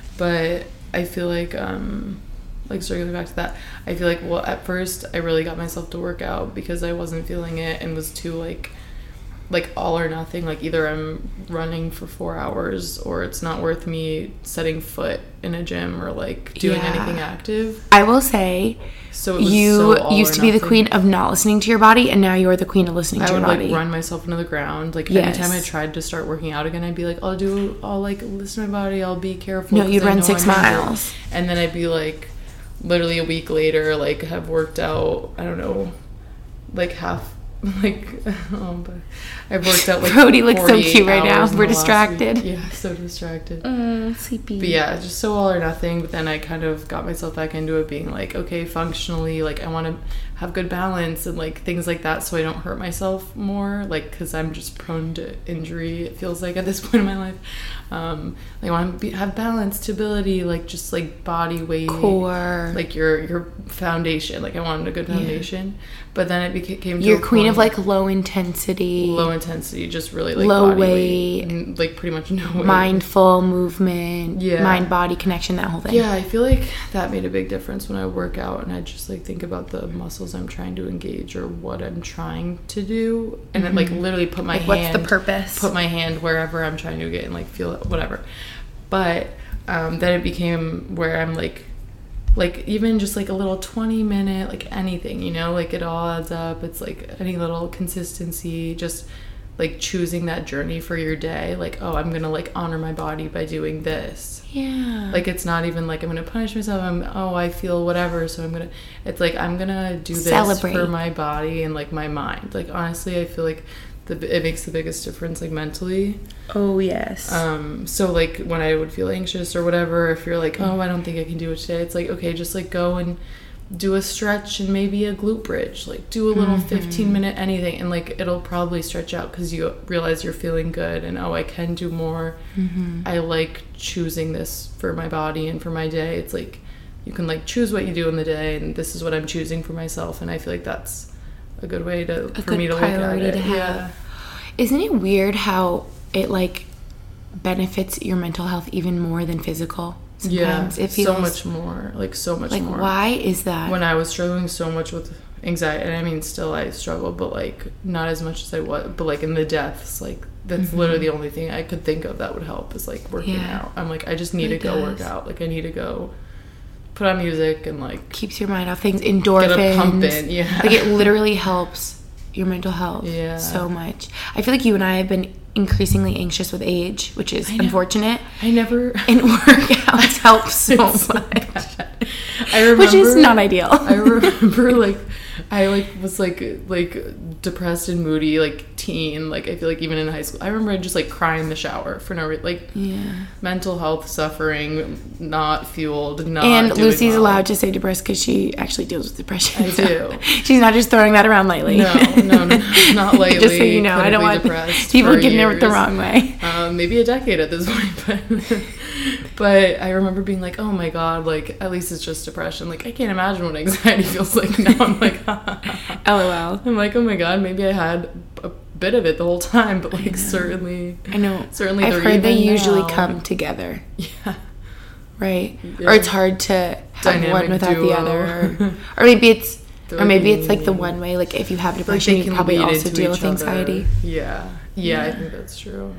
But I feel like, um, like circling back to that, I feel like, well, at first I really got myself to work out because I wasn't feeling it and was too like, like all or nothing. Like either I'm running for four hours or it's not worth me setting foot in a gym or like doing Yeah. anything active. I will say, So it was you so all used or to be the nothing. queen of not listening to your body, and now you're the queen of listening I to would your body. like run myself into the ground. Like Yes. anytime I tried to start working out again, I'd be like, I'll do, I'll like listen to my body. I'll be careful. No, 'cause you'd I run know six I'm injured." miles. And then I'd be like, literally a week later, like have worked out. I don't know, like half. Like, oh, but I've worked out like Brody looks so forty-eight cute right now. hours in We're the last distracted. week. Yeah, so distracted. Mm, sleepy. But yeah, just so all or nothing. But then I kind of got myself back into it, being like, okay, functionally, like I want to, have good balance and like things like that, so I don't hurt myself more, like because I'm just prone to injury, it feels like, at this point in my life. um like I want to be, have balance, stability, like just like body weight, core, like your your foundation. Like I wanted a good foundation. Yeah. But then it became you're queen of like low intensity low intensity just really like low body weight, weight and like pretty much no weight. Mindful movement, yeah, mind body connection, that whole thing. Yeah, I feel like that made a big difference when I work out and I just like think about the muscles I'm trying to engage or what I'm trying to do, and mm-hmm. then like literally put my like, hand, what's the purpose, put my hand wherever I'm trying to get and like feel it, whatever. But um then it became where I'm like like even just like a little twenty minute, like anything, you know, like it all adds up. It's like any little consistency, just like choosing that journey for your day, like, oh, I'm gonna like honor my body by doing this. Yeah, like it's not even like I'm gonna punish myself. I'm oh I feel whatever, so I'm gonna, it's like I'm gonna do this Celebrate. for my body and like my mind. Like honestly, I feel like the, it makes the biggest difference, like mentally. Oh yes. Um so like when I would feel anxious or whatever, if you're like, oh, I don't think I can do it today, it's like, okay, just like go and do a stretch and maybe a glute bridge, like do a little mm-hmm. fifteen minute anything, and like it'll probably stretch out because you realize you're feeling good and oh, I can do more. Mm-hmm. I like choosing this for my body and for my day. It's like you can like choose what you do in the day, and this is what I'm choosing for myself, and I feel like that's a good way to a for me to look at it. Yeah. Isn't it weird how it like benefits your mental health even more than physical? Sometimes yeah, it feels so much more, like so much like, more. Why is that? When I was struggling so much with anxiety, and I mean still I struggle, but like not as much as I was, but like in the depths, like that's mm-hmm. literally the only thing I could think of that would help is like working yeah. out. I'm like, I just need it to go does. work out. Like I need to go put on music and like keeps your mind off things, endorphins, get a pump in. Yeah, like it literally helps your mental health yeah. so much. I feel like you and I have been increasingly anxious with age, which is I unfortunate. I never and workouts help so much. So I remember, which is not ideal. I remember like I like was like like depressed and moody, like teen, like I feel like even in high school I remember I just like crying in the shower for no reason, like yeah. mental health suffering, not fueled, not and doing Lucy's well. allowed to say depressed because she actually deals with depression. I so do. She's not just throwing that around lightly. No, no, no, not lightly. Just so you know, I don't want people getting it the wrong way. Um, maybe a decade at this point, but but I remember being like, oh my god, like at least it's just depression. Like I can't imagine what anxiety feels like now. I'm like, lol. I'm like, oh my god, maybe I had a bit of it the whole time, but like I certainly, I know. Certainly, I've heard they usually now. come together. Yeah. Right. Yeah. Or it's hard to have Dynamic one without duo. the other, or, or maybe it's. Or maybe it's like the one way, like if you have depression, like you probably also deal with anxiety. Other. Yeah. yeah, yeah, I think that's true.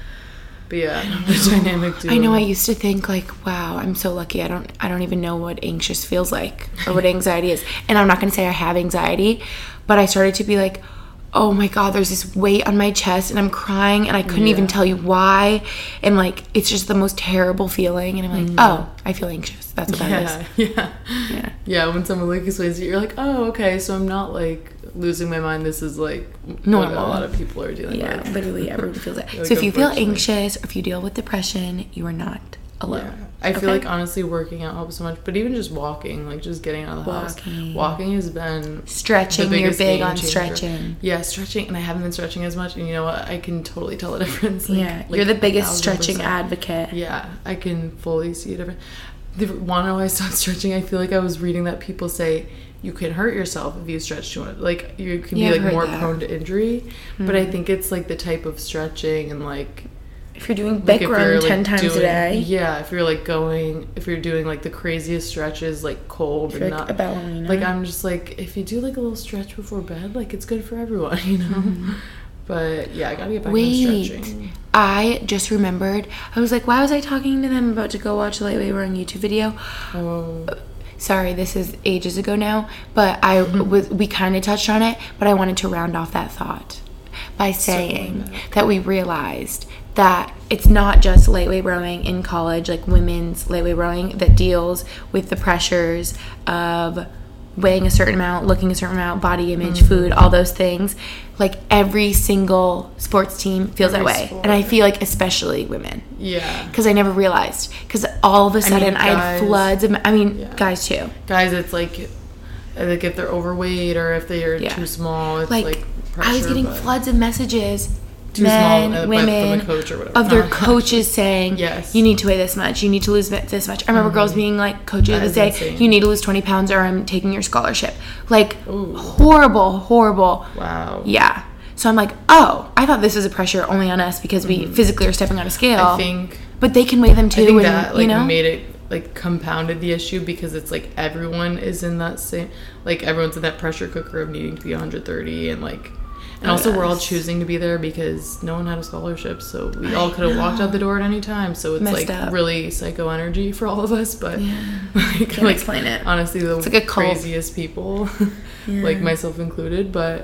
But yeah, the dynamic duo. I know I used to think like, wow, I'm so lucky. I don't, I don't even know what anxious feels like or what anxiety is. And I'm not going to say I have anxiety, but I started to be like, oh my god, there's this weight on my chest and I'm crying and I couldn't yeah. even tell you why, and like it's just the most terrible feeling, and I'm like, mm. oh, I feel anxious. That's what yeah, that is. Yeah, yeah, yeah. When someone like explains it, you're like, oh, okay, so I'm not like losing my mind. This is like normal. What a lot of people are dealing yeah, with. Yeah, literally everyone feels it. Like so if you feel anxious or if you deal with depression, you are not alone. Yeah. I okay. feel like honestly working out helps so much, but even just walking, like just getting out of the walking. house, walking has been stretching. You're big on changer. stretching. Yeah, stretching, and I haven't been stretching as much. And you know what? I can totally tell a difference. Like, yeah, like you're the biggest stretching percent. advocate. Yeah, I can fully see a difference. The want to know why I stopped stretching? I feel like I was reading that people say you can hurt yourself if you stretch too much. Like you can yeah, be like more that. prone to injury. Mm-hmm. But I think it's like the type of stretching and like. If you're doing Bikram like like ten times doing, a day. Yeah, if you're like going, if you're doing like the craziest stretches, like cold and like not. A ballerina. Like I'm just like, if you do like a little stretch before bed, like it's good for everyone, you know? Mm-hmm. But yeah, I gotta get back Wait, on stretching. I just remembered. I was like, why was I talking to them about to go watch a Lightweight Rowing YouTube video? Oh. Sorry, this is ages ago now, but I Mm-hmm. was, we kind of touched on it, but I wanted to round off that thought by saying so that we realized that it's not just lightweight rowing in college, like women's lightweight rowing, that deals with the pressures of weighing a certain amount, looking a certain amount, body image, mm-hmm. food, all those things. Like every single sports team feels every that way. Sport. And I feel like especially women. Yeah. Because I never realized. Because all of a sudden I, mean, guys, I had floods of, I mean, yeah. guys too. Guys, it's like, like if they're overweight or if they are Yeah. too small, it's Like, like, pressure, I was getting but floods of messages, too men, small, uh, women, from a coach or whatever. of their Oh, coaches saying, Yes. you need to weigh this much, you need to lose this much. I remember girls being like, coaches That would is say, insane. you need to lose twenty pounds or I'm taking your scholarship. Like, Ooh. horrible, horrible. Wow. Yeah. So I'm like, oh, I thought this was a pressure only on us because we physically are stepping on a scale. I think But they can weigh them too, I think and that like you know, made it like compounded the issue because it's like everyone is in that same like everyone's in that pressure cooker of needing to be one hundred thirty and like and Oh, also we're all yes. choosing to be there because no one had a scholarship, so we all could have walked out the door at any time. So it's Messed like up. really psycho energy for all of us. But Yeah. like, Can't like, explain it. honestly, the It's like a cult. craziest people, like myself included. But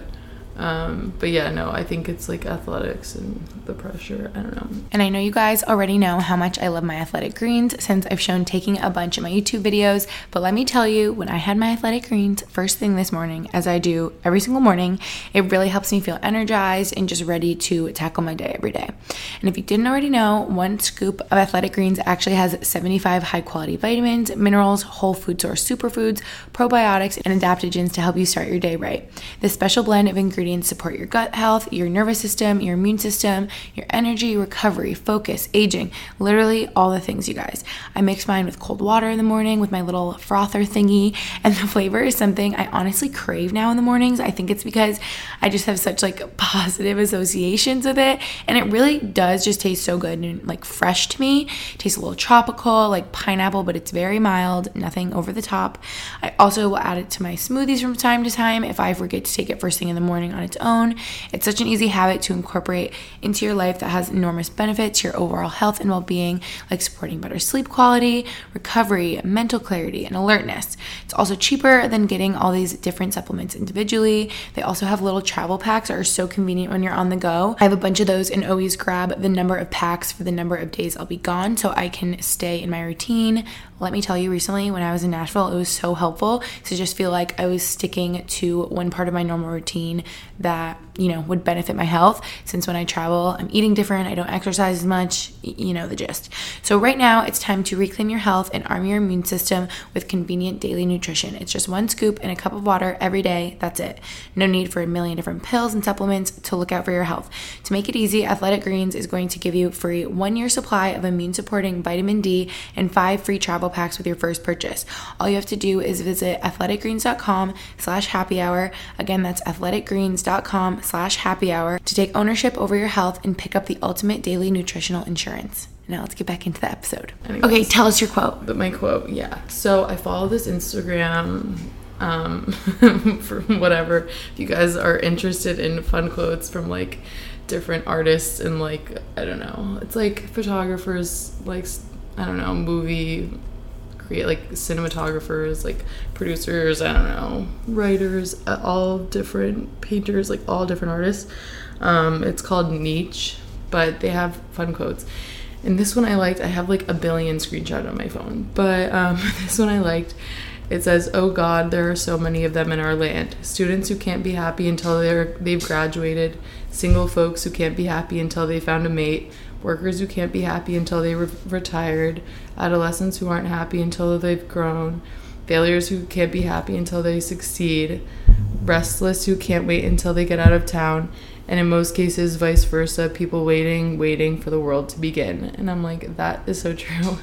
um, but yeah, no, I think it's like athletics and the pressure. I don't know. And I know you guys already know how much I love my athletic greens since I've shown taking a bunch in my YouTube videos. But let me tell you, when I had my athletic greens first thing this morning, as I do every single morning, it really helps me feel energized and just ready to tackle my day every day. And if you didn't already know, one scoop of athletic greens actually has seventy-five high quality vitamins, minerals, whole food source superfoods, probiotics, and adaptogens to help you start your day right. This special blend of ingredients support your gut health, your nervous system, your immune system, your energy, recovery, focus, aging, literally all the things, you guys. I mix mine with cold water in the morning with my little frother thingy, and the flavor is something I honestly crave now in the mornings. I think it's because I just have such like positive associations with it, and it really does just taste so good and like fresh to me. It tastes a little tropical, like pineapple, but it's very mild, nothing over the top. I also will add it to my smoothies from time to time if I forget to take it first thing in the morning on its own. It's such an easy habit to incorporate into your life that has enormous benefits to your overall health and well-being, like supporting better sleep quality, recovery, mental clarity, and alertness. It's also cheaper than getting all these different supplements individually. They also have little travel packs that are so convenient when you're on the go. I have a bunch of those and always grab the number of packs for the number of days I'll be gone so I can stay in my routine. Let me tell you, recently when I was in Nashville, it was so helpful to just feel like I was sticking to one part of my normal routine that, you know, would benefit my health. Since when I travel, I'm eating different, I don't exercise as much, you know the gist. So right now, it's time to reclaim your health and arm your immune system with convenient daily nutrition. It's just one scoop in a cup of water every day. That's it. No need for a million different pills and supplements to look out for your health. To make it easy, Athletic Greens is going to give you free one-year supply of immune-supporting vitamin D and five free travel packs with your first purchase. All you have to do is visit athleticgreens.com slash happy hour. Again, that's athleticgreens.com slash happy hour to take ownership over your health and pick up the ultimate daily nutritional insurance. Now let's get back into the episode. Anyways. Okay, tell us your quote. But my quote, yeah. So I follow this Instagram um, for whatever. If you guys are interested in fun quotes from like different artists and like, I don't know, it's like photographers, like, I don't know, movie, create like cinematographers, like producers, I don't know, writers, all different painters, like all different artists. Um, it's called Niche, but they have fun quotes. And this one I liked. I have like a billion screenshots on my phone. But um, this one I liked. It says, "Oh God, there are so many of them in our land. Students who can't be happy until they're, they've graduated. Single folks who can't be happy until they found a mate. Workers who can't be happy until they re- retired. Adolescents who aren't happy until they've grown. Failures who can't be happy until they succeed. Restless who can't wait until they get out of town. And in most cases, vice versa, people waiting, waiting for the world to begin." And I'm like, that is so true.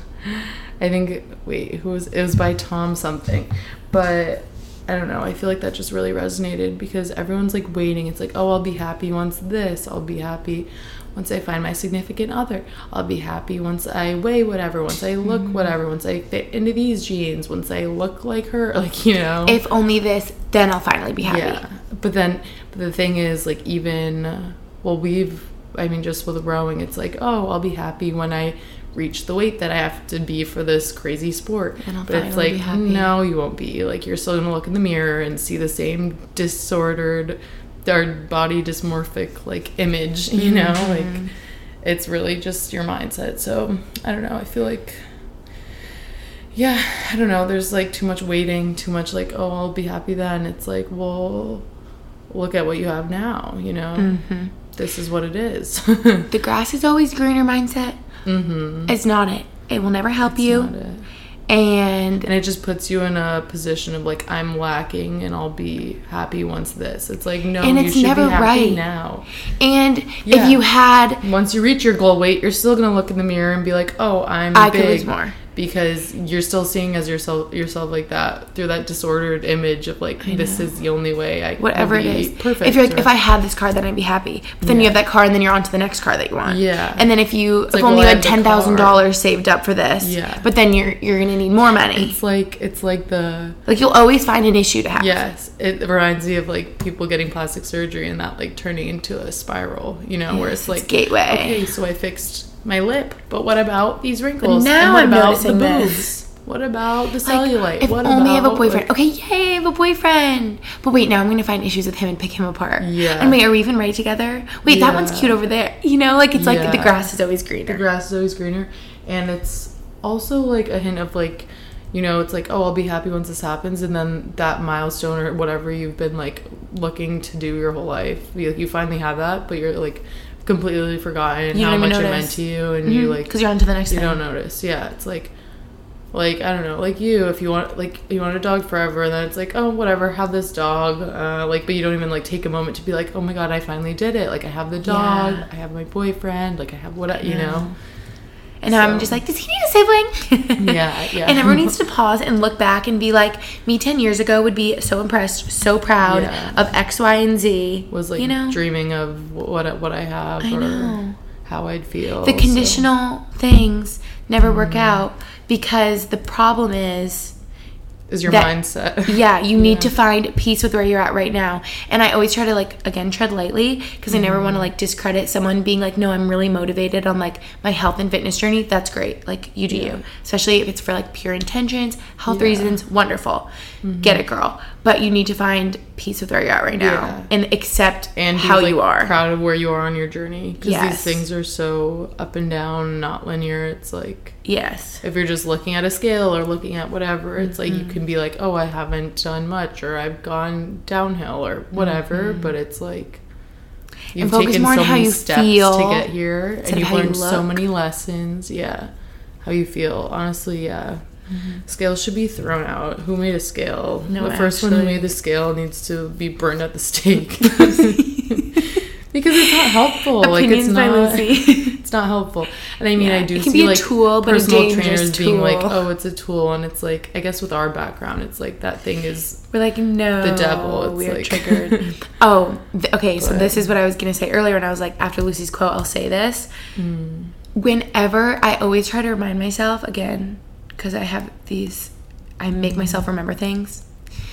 I think, wait, who was, it was by Tom something. But I don't know, I feel like that just really resonated because everyone's like waiting. It's like, oh, I'll be happy once this, I'll be happy once I find my significant other, I'll be happy once I weigh whatever, once I look Mm-hmm. whatever, once I fit into these jeans, once I look like her, like, you know. If only this, then I'll finally be happy. Yeah, but then but the thing is, like, even, well, we've, I mean, just with rowing, it's like, oh, I'll be happy when I reach the weight that I have to be for this crazy sport. And I'll but it's finally like, be happy. no, you won't be. Like, you're still gonna look in the mirror and see the same disordered, our body dysmorphic, like, image, you know? Mm-hmm. Like, it's really just your mindset. So, I don't know, I feel like, yeah, I don't know, there's, like, too much waiting, too much, like, oh, I'll be happy then. It's like, well, look at what you have now, you know? Mm-hmm. This is what it is. The grass is always greener mindset. Mm-hmm. It's not it. It will never help It's you. not it. And and it just puts you in a position of like, I'm lacking and I'll be happy once this. It's like, no, and you it's should never be happy right now. And Yeah. if you had, Once you reach your goal weight, you're still gonna look in the mirror and be like, oh, I'm I big. could lose more. Because you're still seeing as yourself yourself like that through that disordered image of like, this is the only way I whatever can it be is. perfect. If you're like, or- if I had this car, then I'd be happy. But then you Yeah. have that car, and then you're on to the next car that you want. Yeah. And then if you, if like, only well, you I had have the ten thousand car. dollars saved up for this. Yeah. But then you're you're gonna need more money. it's like it's like the Like you'll always find an issue to have. yes, it reminds me of like people getting plastic surgery and that like turning into a spiral, you know, where it's Yes, like it's gateway. Okay, so I fixed my lip, but what about these wrinkles? now and what I'm about noticing the this. boobs? What about the Like, cellulite? if what only I have a about, boyfriend. like- Okay, yay, I have a boyfriend. But wait, now I'm gonna find issues with him and pick him apart. Yeah. And wait, are we even right together? Wait, that one's Yeah. cute over there. You know, like it's like the Yeah. grass is always The greener. grass is always greener, and it's also like a hint of like, you know, it's like, oh, I'll be happy once this happens, and then that milestone or whatever you've been like looking to do your whole life, you, you finally have that, but you're like completely forgotten You how don't even much it meant notice. to you, and you like Because you're on to the next you thing. don't notice. Yeah, it's like like I don't know, like you, if you want like you want a dog forever, and then it's like, oh, whatever, have this dog, uh like, but you don't even like take a moment to be like, oh my god, I finally did it, like I have the dog, Yeah. I have my boyfriend, like I have what, you know. And now I'm So- just like, does he need a sibling? Yeah, yeah. And everyone needs to pause and look back and be like, me ten years ago would be so impressed, so proud Yeah. of X, Y, and Z. was like you know, dreaming of what I- what I have I or know. how I'd feel. the so- conditional things never Mm-hmm. work out because the problem is, is your that- mindset. yeah, you need Yeah. to find peace with where you're at right now. And I always try to like, again, tread lightly because I never Mm-hmm. want to like discredit someone being like, no, I'm really motivated on like my health and fitness journey. That's great. Like you do Yeah. you, especially if it's for like pure intentions, health Yeah. reasons, wonderful. Get it, girl. But you need to find peace with where you're at right now Yeah. and accept And be, how like, you are. proud of where you are on your journey, because Yes. these things are so up and down, not linear. It's like, Yes. if you're just looking at a scale or looking at whatever, it's like Mm-hmm. you can be like, oh, I haven't done much, or I've gone downhill, or whatever. But it's like you've Mm-hmm. focus taken more on so how many you steps feel to get here, instead and of you've how you learned so look. many lessons. Yeah, how you feel. Honestly, yeah. Scales should be thrown out. Who made a scale? No, the first one who actually. made the scale needs to be burned at the stake. Because it's not helpful. like it's Opinions by not. Lucy. It's not helpful. And I mean, Yeah, I do it can see be a like tool, but a personal dangerous trainers being like, tool. "Oh, it's a tool," and it's like, I guess with our background, it's like that thing is We're like, no. the devil. It's we're like triggered. Oh, th- okay. So But- this is what I was gonna say earlier, and I was like, after Lucy's quote, I'll say this. Mm. Whenever I always try to remind myself again, because I have these, I make myself remember things.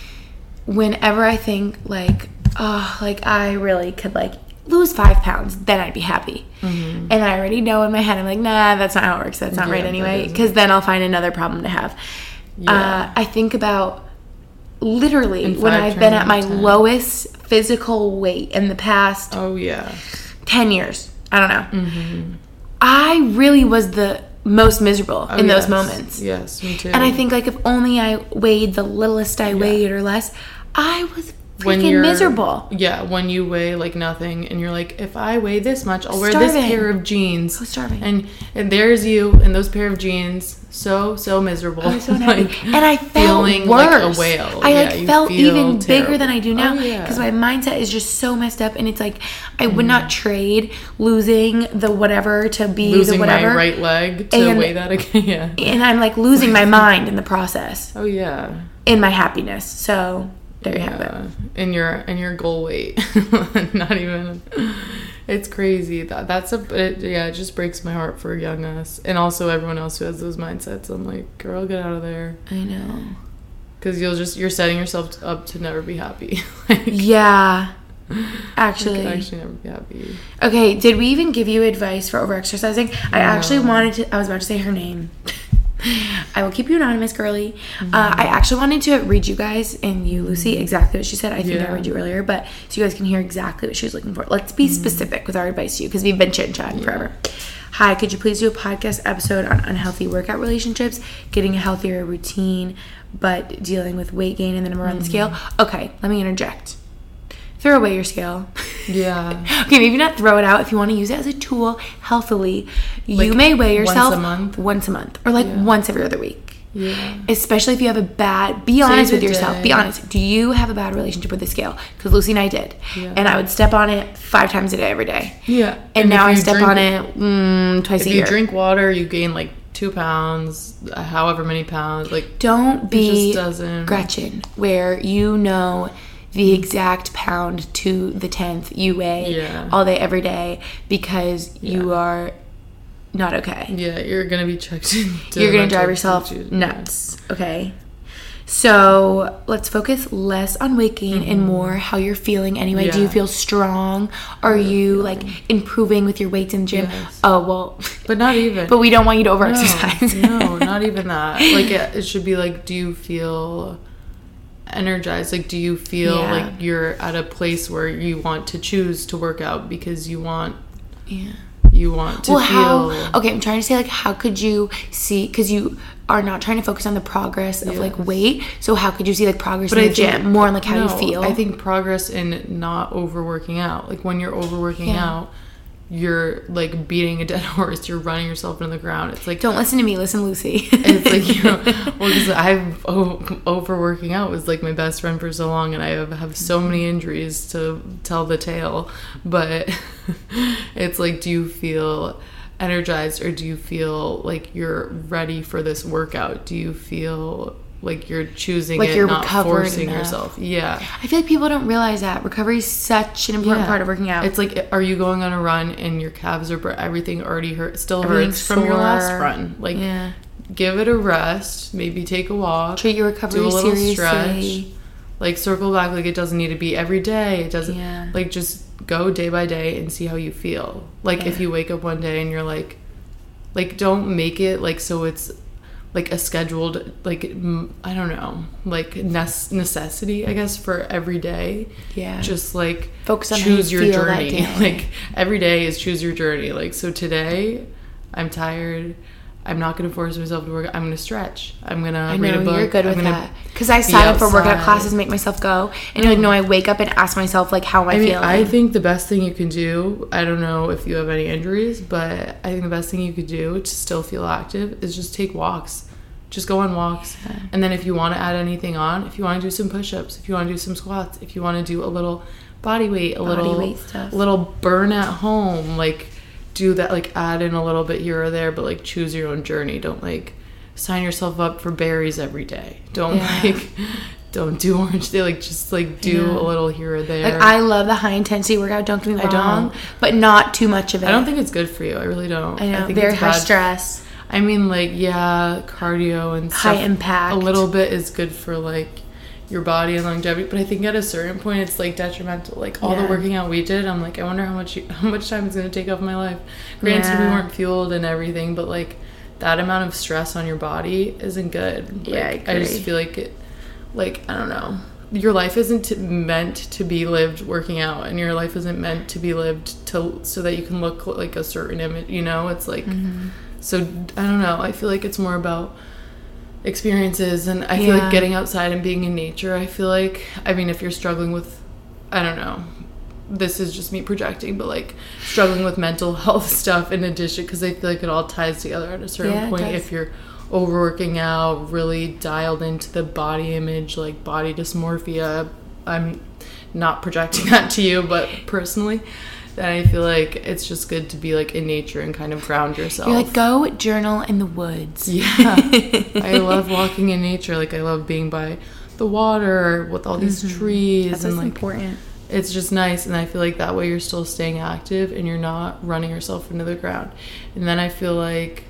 Whenever I think like, oh, like I really could like lose five pounds, then I'd be happy. Mm-hmm. And I already know in my head, I'm like, nah, that's not how it works. That's not Yeah, right that anyway. isn't. Because then I'll find another problem to have. Yeah. Uh, I think about literally And when five I've been turns at my into ten. lowest physical weight in the past Oh yeah. ten years. I don't know. Mm-hmm. I really was the most miserable Oh, in those yes. moments. Yes, me too. And I think like if only I weighed the littlest I weighed or less, I was when freaking you're miserable. Yeah, when you weigh like nothing, and you're like, if I weigh this much, I'll wear this Starving. pair of jeans. I was starving. And and there's you in those pair of jeans, so so miserable. I was so unhappy. Like, and I felt feeling worse. like a whale. I Yeah, like you felt feel even bigger terrible. than I do now Oh, yeah. because my mindset is just so messed up, and it's like I would not trade losing the whatever to be losing the whatever. my right leg to And- weigh that again. Yeah. And I'm like losing my mind in the process, Oh yeah. in my happiness. So there you have it. Yeah. And your and your goal weight. Not even. It's crazy. That that's a it, yeah. It just breaks my heart for young us, and also everyone else who has those mindsets. I'm like, girl, get out of there, I know. because you'll just you're setting yourself up to never be happy. Like, Yeah. you Actually. could actually never be happy. Okay, did we even give you advice for overexercising? I actually No. wanted to, I was about to say her name. I will keep you anonymous, girly. Mm-hmm. Uh, I actually wanted to read you guys and you, Lucy, exactly what she said. I think I Yeah. read you earlier, but so you guys can hear exactly what she was looking for. Let's be specific with our advice to you because we've been chit-chatting forever. Hi, could you please do a podcast episode on unhealthy workout relationships, getting a healthier routine, but dealing with weight gain and the number on the scale? Okay, let me interject. Throw away your scale. Yeah. Okay, maybe not throw it out if you want to use it as a tool healthily. You Like, may weigh once yourself a month? once a month or like Yeah. once every other week. Yeah. Especially if you have a bad, be honest with the yourself. day. Be honest. Do you have a bad relationship with the scale? Because Lucy and I did. Yeah. And I would step on it five times a day, every day. Yeah. And, And now if I you step drink- on it mm, twice If a you year. drink water, you gain like two pounds, however many pounds. Like, Don't be just doesn't- Gretchen, where you know the exact pound to the tenth you weigh Yeah. all day, every day, because you Yeah. are not okay. yeah, you're gonna be checked into You're going to mental drive yourself institute. nuts, okay? So let's focus less on weight gain and more how you're feeling anyway. Do you Yeah. feel strong? Are you like improving with your weights in the gym? Yes. Oh, well, But not even. but we don't want you to over no, exercise. no, not even that. Like, it, it should be like, do you feel energized? Like, do you feel Yeah. like you're at a place where you want to choose to work out because you want Yeah. you want to Well, feel how? Okay, I'm trying to say like, how could you see? Because you are not trying to focus on the progress of like Yes. weight. So how could you see like progress But in I the think- gym? More on like how no, you feel. I think progress in not overworking out. Like, when you're overworking Yeah. out, you're like beating a dead horse. You're running yourself into the ground. It's like Don't listen to me. Listen, Lucy. it's like, you know, well, because I've oh, overworking out was like my best friend for so long, and I have, have so many injuries to tell the tale. But it's like, do you feel energized, or do you feel like you're ready for this workout? Do you feel like you're choosing Like it, you're not recovered forcing enough. yourself? Yeah. I feel like people don't realize that recovery is such an important Yeah. part of working out. It's like, are you going on a run and your calves are bur- everything already hurt, still Everything's hurts from your last sore. run? Like, yeah. give it a rest. Maybe take a walk. Treat your recovery do a little seriously. stretch. Like, circle back. Like, it doesn't need to be every day. It doesn't. Yeah. Like, just go day by day and see how you feel. Like, if Yeah. you wake up one day and you're like, like, don't make it like so it's like a scheduled, like, m- I don't know, like nece- necessity, I guess, for every day. Yeah. Just like Focus on how choose you your feel that journey. day. Like, every day is choose your journey. Like, so today I'm tired. I'm not going to force myself to work. I'm going to stretch. I'm going to I read know a book. you're good I'm with gonna that. Because I be sign up for workout outside. classes, make myself go, and you're like, no, I wake up and ask myself like, how am I, I mean, feeling? I think the best thing you can do, I don't know if you have any injuries, but I think the best thing you could do to still feel active is just take walks. Just go on walks. Yeah. And then if you want to add anything on, if you want to do some push-ups, if you want to do some squats, if you want to do a little body weight, a Body little weight stuff. a little burn at home, like, do that, like, add in a little bit here or there, but like, choose your own journey. Don't like sign yourself up for berries every day. Don't Yeah. like don't do orange day. Like, just like do Yeah. a little here or there. Like, I love the high intensity workout, don't get me I wrong, don't. but not too much of it. I don't think it's good for you. I really don't. I know, think very it's high bad. stress. I mean, like, yeah, cardio and High stuff, impact. A little bit is good for like your body and longevity, but I think at a certain point it's like detrimental. Like, all Yeah. the working out we did, I'm like, I wonder how much you, how much time it's gonna take off my life. Granted, we Yeah. weren't fueled and everything, but like, that amount of stress on your body isn't good. Yeah, I Like, I just agree. feel like it, like, I don't know. Your life isn't to, meant to be lived working out, and your life isn't meant to be lived to so that you can look like a certain image. You know, it's like, Mm-hmm. so I don't know. I feel like it's more about experiences, and I feel Yeah. like getting outside and being in nature. I feel like, I mean, if you're struggling with, I don't know, this is just me projecting, but like struggling with mental health stuff in addition, because I feel like it all ties together at a certain Yeah, it point. does. If you're overworking out, really dialed into the body image, like body dysmorphia, I'm not projecting that to you, but personally, then I feel like it's just good to be like in nature and kind of ground yourself. You're like, go journal in the woods. Yeah. I love walking in nature. Like, I love being by the water with all these trees. Mm-hmm. That's and what's like, important. it's just nice. And I feel like that way you're still staying active and you're not running yourself into the ground. And then I feel like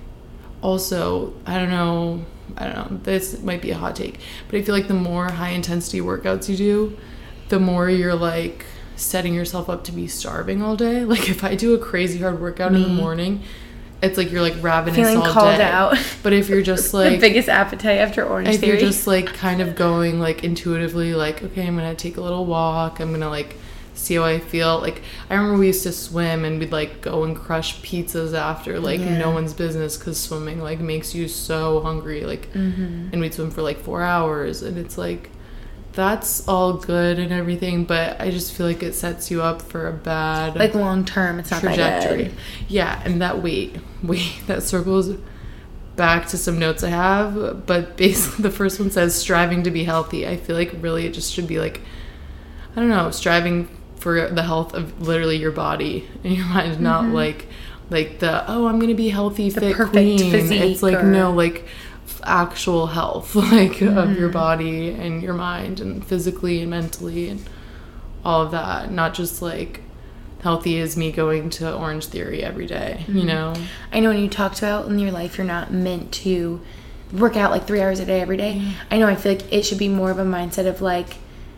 also, I don't know, I don't know, this might be a hot take, but I feel like the more high intensity workouts you do, the more you're like setting yourself up to be starving all day. Like, if I do a crazy hard workout in the morning, it's like you're like ravenous Feeling all called day. out. But if you're just The like, biggest appetite after Orange if Theory. you're just like kind of going like intuitively, like, okay, I'm gonna take a little walk, I'm gonna like see how I feel. Like, I remember we used to swim and we'd like go and crush pizzas after, like, Yeah. no one's business, because swimming like makes you so hungry. Like, Mm-hmm. and we'd swim for like four hours, and it's like, that's all good and everything, but I just feel like it sets you up for a bad like long term, it's not that trajectory. good. Yeah, and that weight, weight that circles back to some notes I have, but basically the first one says striving to be healthy. I feel like really it just should be like, I don't know, striving for the health of literally your body and your mind, mm-hmm. not like like the, oh, I'm gonna be healthy, the fit queen. Physique it's like, or... no, like actual health, like mm-hmm. of your body and your mind and physically and mentally and all of that. Not just like healthy is me going to Orange Theory every day, mm-hmm. you know? I know when you talked about in your life, you're not meant to work out like three hours a day every day. Mm-hmm. I know, I feel like it should be more of a mindset of like,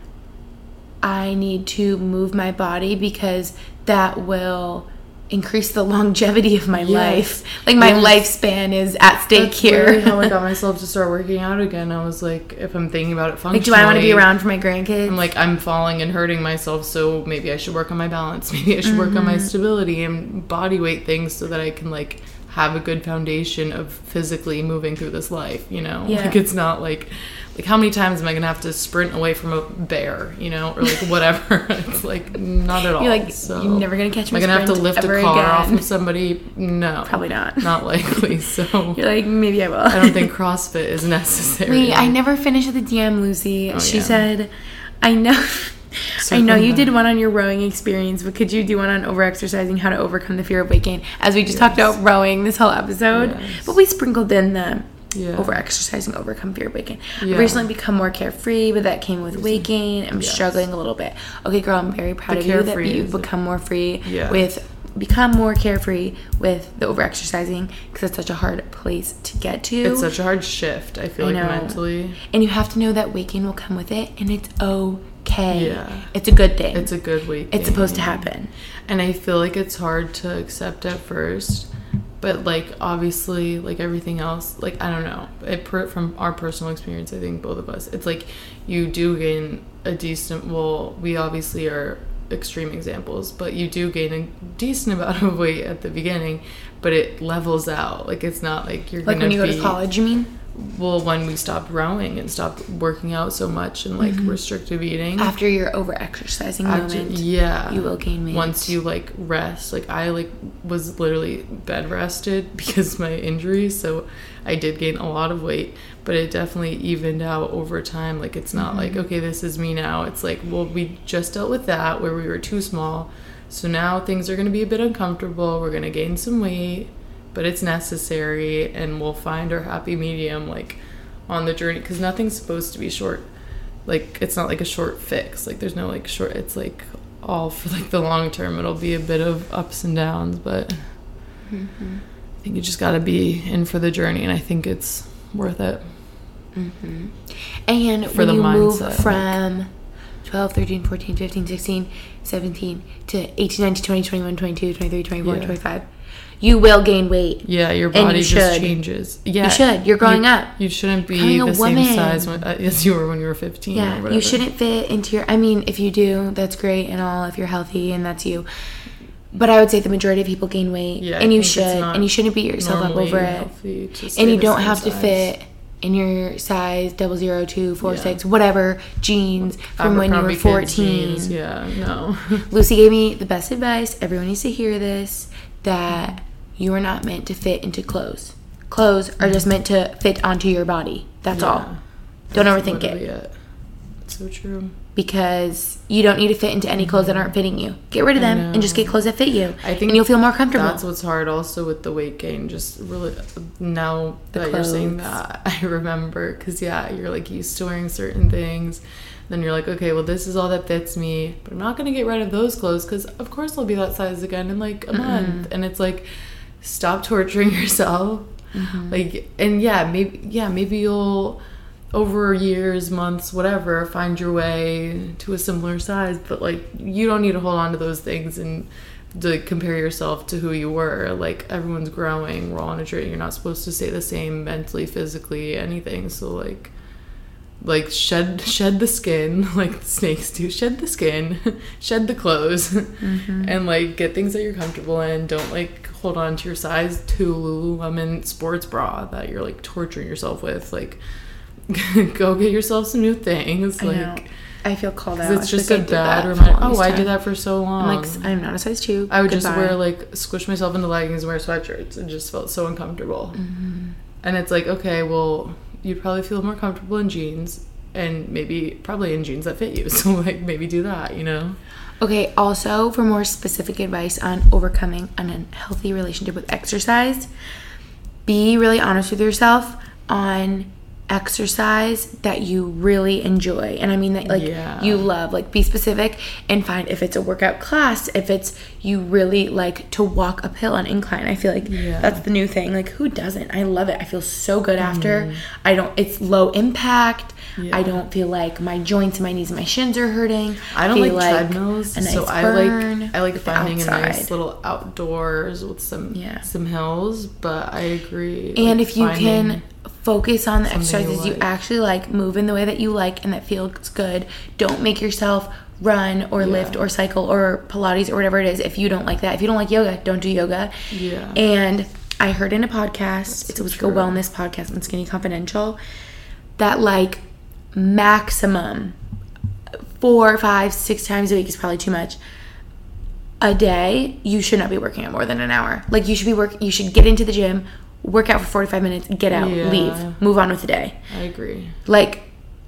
I need to move my body because that will increase the longevity of my yes. life. Like my yes. lifespan is at stake That's here. Really how I got myself to start working out again. I was like, if I'm thinking about it functionally, like, do I want to be around for my grandkids? I'm like, I'm falling and hurting myself, so maybe I should work on my balance. Maybe I should mm-hmm. work on my stability and body weight things so that I can like have a good foundation of physically moving through this life, you know? Yeah. Like it's not like like how many times am I gonna have to sprint away from a bear, you know, or like whatever? It's like not at all. You're like, so, you're never gonna catch me. Am I gonna have to lift a car again. off of somebody? No, probably not. Not likely. So you're like, maybe I will. I don't think CrossFit is necessary. Wait, I never finished the D M, Lucy. Oh, she yeah. said, I know. I know you did one on your rowing experience, but could you do one on overexercising, how to overcome the fear of weight gain? As we just yes. talked about rowing this whole episode, yes. but we sprinkled in the yeah. overexercising, overcome fear of weight gain. Yeah. I've recently become more carefree, but that came with weight gain. I'm yes. struggling a little bit. Okay, girl, I'm very proud the of you that you've become more free yeah. with, become more carefree with the overexercising because it's such a hard place to get to. It's such a hard shift, I feel I like, know. mentally. And you have to know that weight gain will come with it, and it's okay. Okay. Yeah. It's a good thing. It's a good weight gain. It's supposed to happen. And I feel like it's hard to accept at first, but like obviously like everything else, like I don't know, it per, from our personal experience, I think both of us, it's like you do gain a decent, well, we obviously are extreme examples, but you do gain a decent amount of weight at the beginning, but it levels out. Like it's not like you're like gonna when you be, go to college, you mean? Well, when we stopped rowing and stopped working out so much and like mm-hmm. restrictive eating. After your over exercising After, moment, yeah, you will gain weight. Once you like rest, like I like was literally bed rested because of my injury, so I did gain a lot of weight, but it definitely evened out over time. Like it's not mm-hmm. like, okay, this is me now. It's like, well, we just dealt with that where we were too small, so now things are going to be a bit uncomfortable. We're going to gain some weight, but it's necessary, and we'll find our happy medium like on the journey, because nothing's supposed to be short. Like it's not like a short fix. Like there's no like short, it's like all for like the long term. It'll be a bit of ups and downs, but mm-hmm. I think you just got to be in for the journey, and I think it's worth it. Mm-hmm. And for when the you mindset, move from like, twelve, thirteen, fourteen, fifteen, sixteen, seventeen to eighteen, nineteen, twenty, twenty-one, twenty-two, twenty-three, twenty-four, yeah. twenty-five, you will gain weight. Yeah, your body you just should. changes. Yeah, you should. You're growing you, up. You shouldn't be the same size when, uh, as you were when you were fifteen. Yeah, or whatever. You shouldn't fit into your. I mean, if you do, that's great and all. If you're healthy and that's you, but I would say the majority of people gain weight, yeah, and you should, and you shouldn't beat yourself up over it. And you don't have size. to fit in your size double zero two four yeah. six whatever jeans from when you were fourteen. Yeah, no. Lucy gave me the best advice. Everyone needs to hear this. That. You are not meant to fit into clothes. Clothes are just meant to fit onto your body. That's yeah, all. Don't overthink it. it. It's so true. Because you don't need to fit into any clothes that aren't fitting you. Get rid of them and just get clothes that fit you. I think and you'll feel more comfortable. That's what's hard also with the weight gain. Just really, now the that clothes. You're saying that, I remember. Because, yeah, you're like used to wearing certain things. Then you're like, okay, well, this is all that fits me. But I'm not going to get rid of those clothes because, of course, I'll be that size again in like a mm-hmm. month. And it's like, stop torturing yourself. Mm-hmm. Like, and yeah, maybe, yeah, maybe you'll, over years, months, whatever, find your way to a similar size. But like, you don't need to hold on to those things and to compare yourself to who you were. Like, everyone's growing. We're all on a journey. You're not supposed to stay the same mentally, physically, anything. So like, like shed shed the skin, like the snakes do. Shed the skin, shed the clothes, mm-hmm. and like get things that you're comfortable in. Don't like hold on to your size two Lululemon sports bra that you're like torturing yourself with. Like, go get yourself some new things. Like, I know. I feel called out. It's just a bad reminder. Oh, I did that for so long. I'm like, I'm not a size two. I would Goodbye. just wear like squish myself into leggings and wear sweatshirts. It just felt so uncomfortable. Mm-hmm. And it's like, okay, well, you'd probably feel more comfortable in jeans and maybe probably in jeans that fit you. So, like, maybe do that, you know? Okay, also, for more specific advice on overcoming an unhealthy relationship with exercise, be really honest with yourself on exercise that you really enjoy, and I mean that like yeah. you love. Like, be specific and find if it's a workout class, if it's you really like to walk uphill on incline. I feel like yeah. that's the new thing. Like, who doesn't? I love it. I feel so good after. Mm. I don't it's low impact. Yeah. I don't feel like my joints and my knees and my shins are hurting. I don't like, like treadmills, nice so I like I like finding outside. a nice little outdoors with some yeah. some hills. But I agree. And like if you can focus on the exercises you, you like. actually like, move in the way that you like and that feels good. Don't make yourself run or yeah. lift or cycle or Pilates or whatever it is if you don't like that. If you don't like yoga, don't do yoga. Yeah. And I heard in a podcast, That's it was true. a wellness podcast on Skinny Confidential, that like maximum four, five, six times a week is probably too much. A day, you should not be working out more than an hour. Like, you should be work. You should get into the gym, work out for forty-five minutes, get out, yeah. leave, move on with the day. I agree. Like,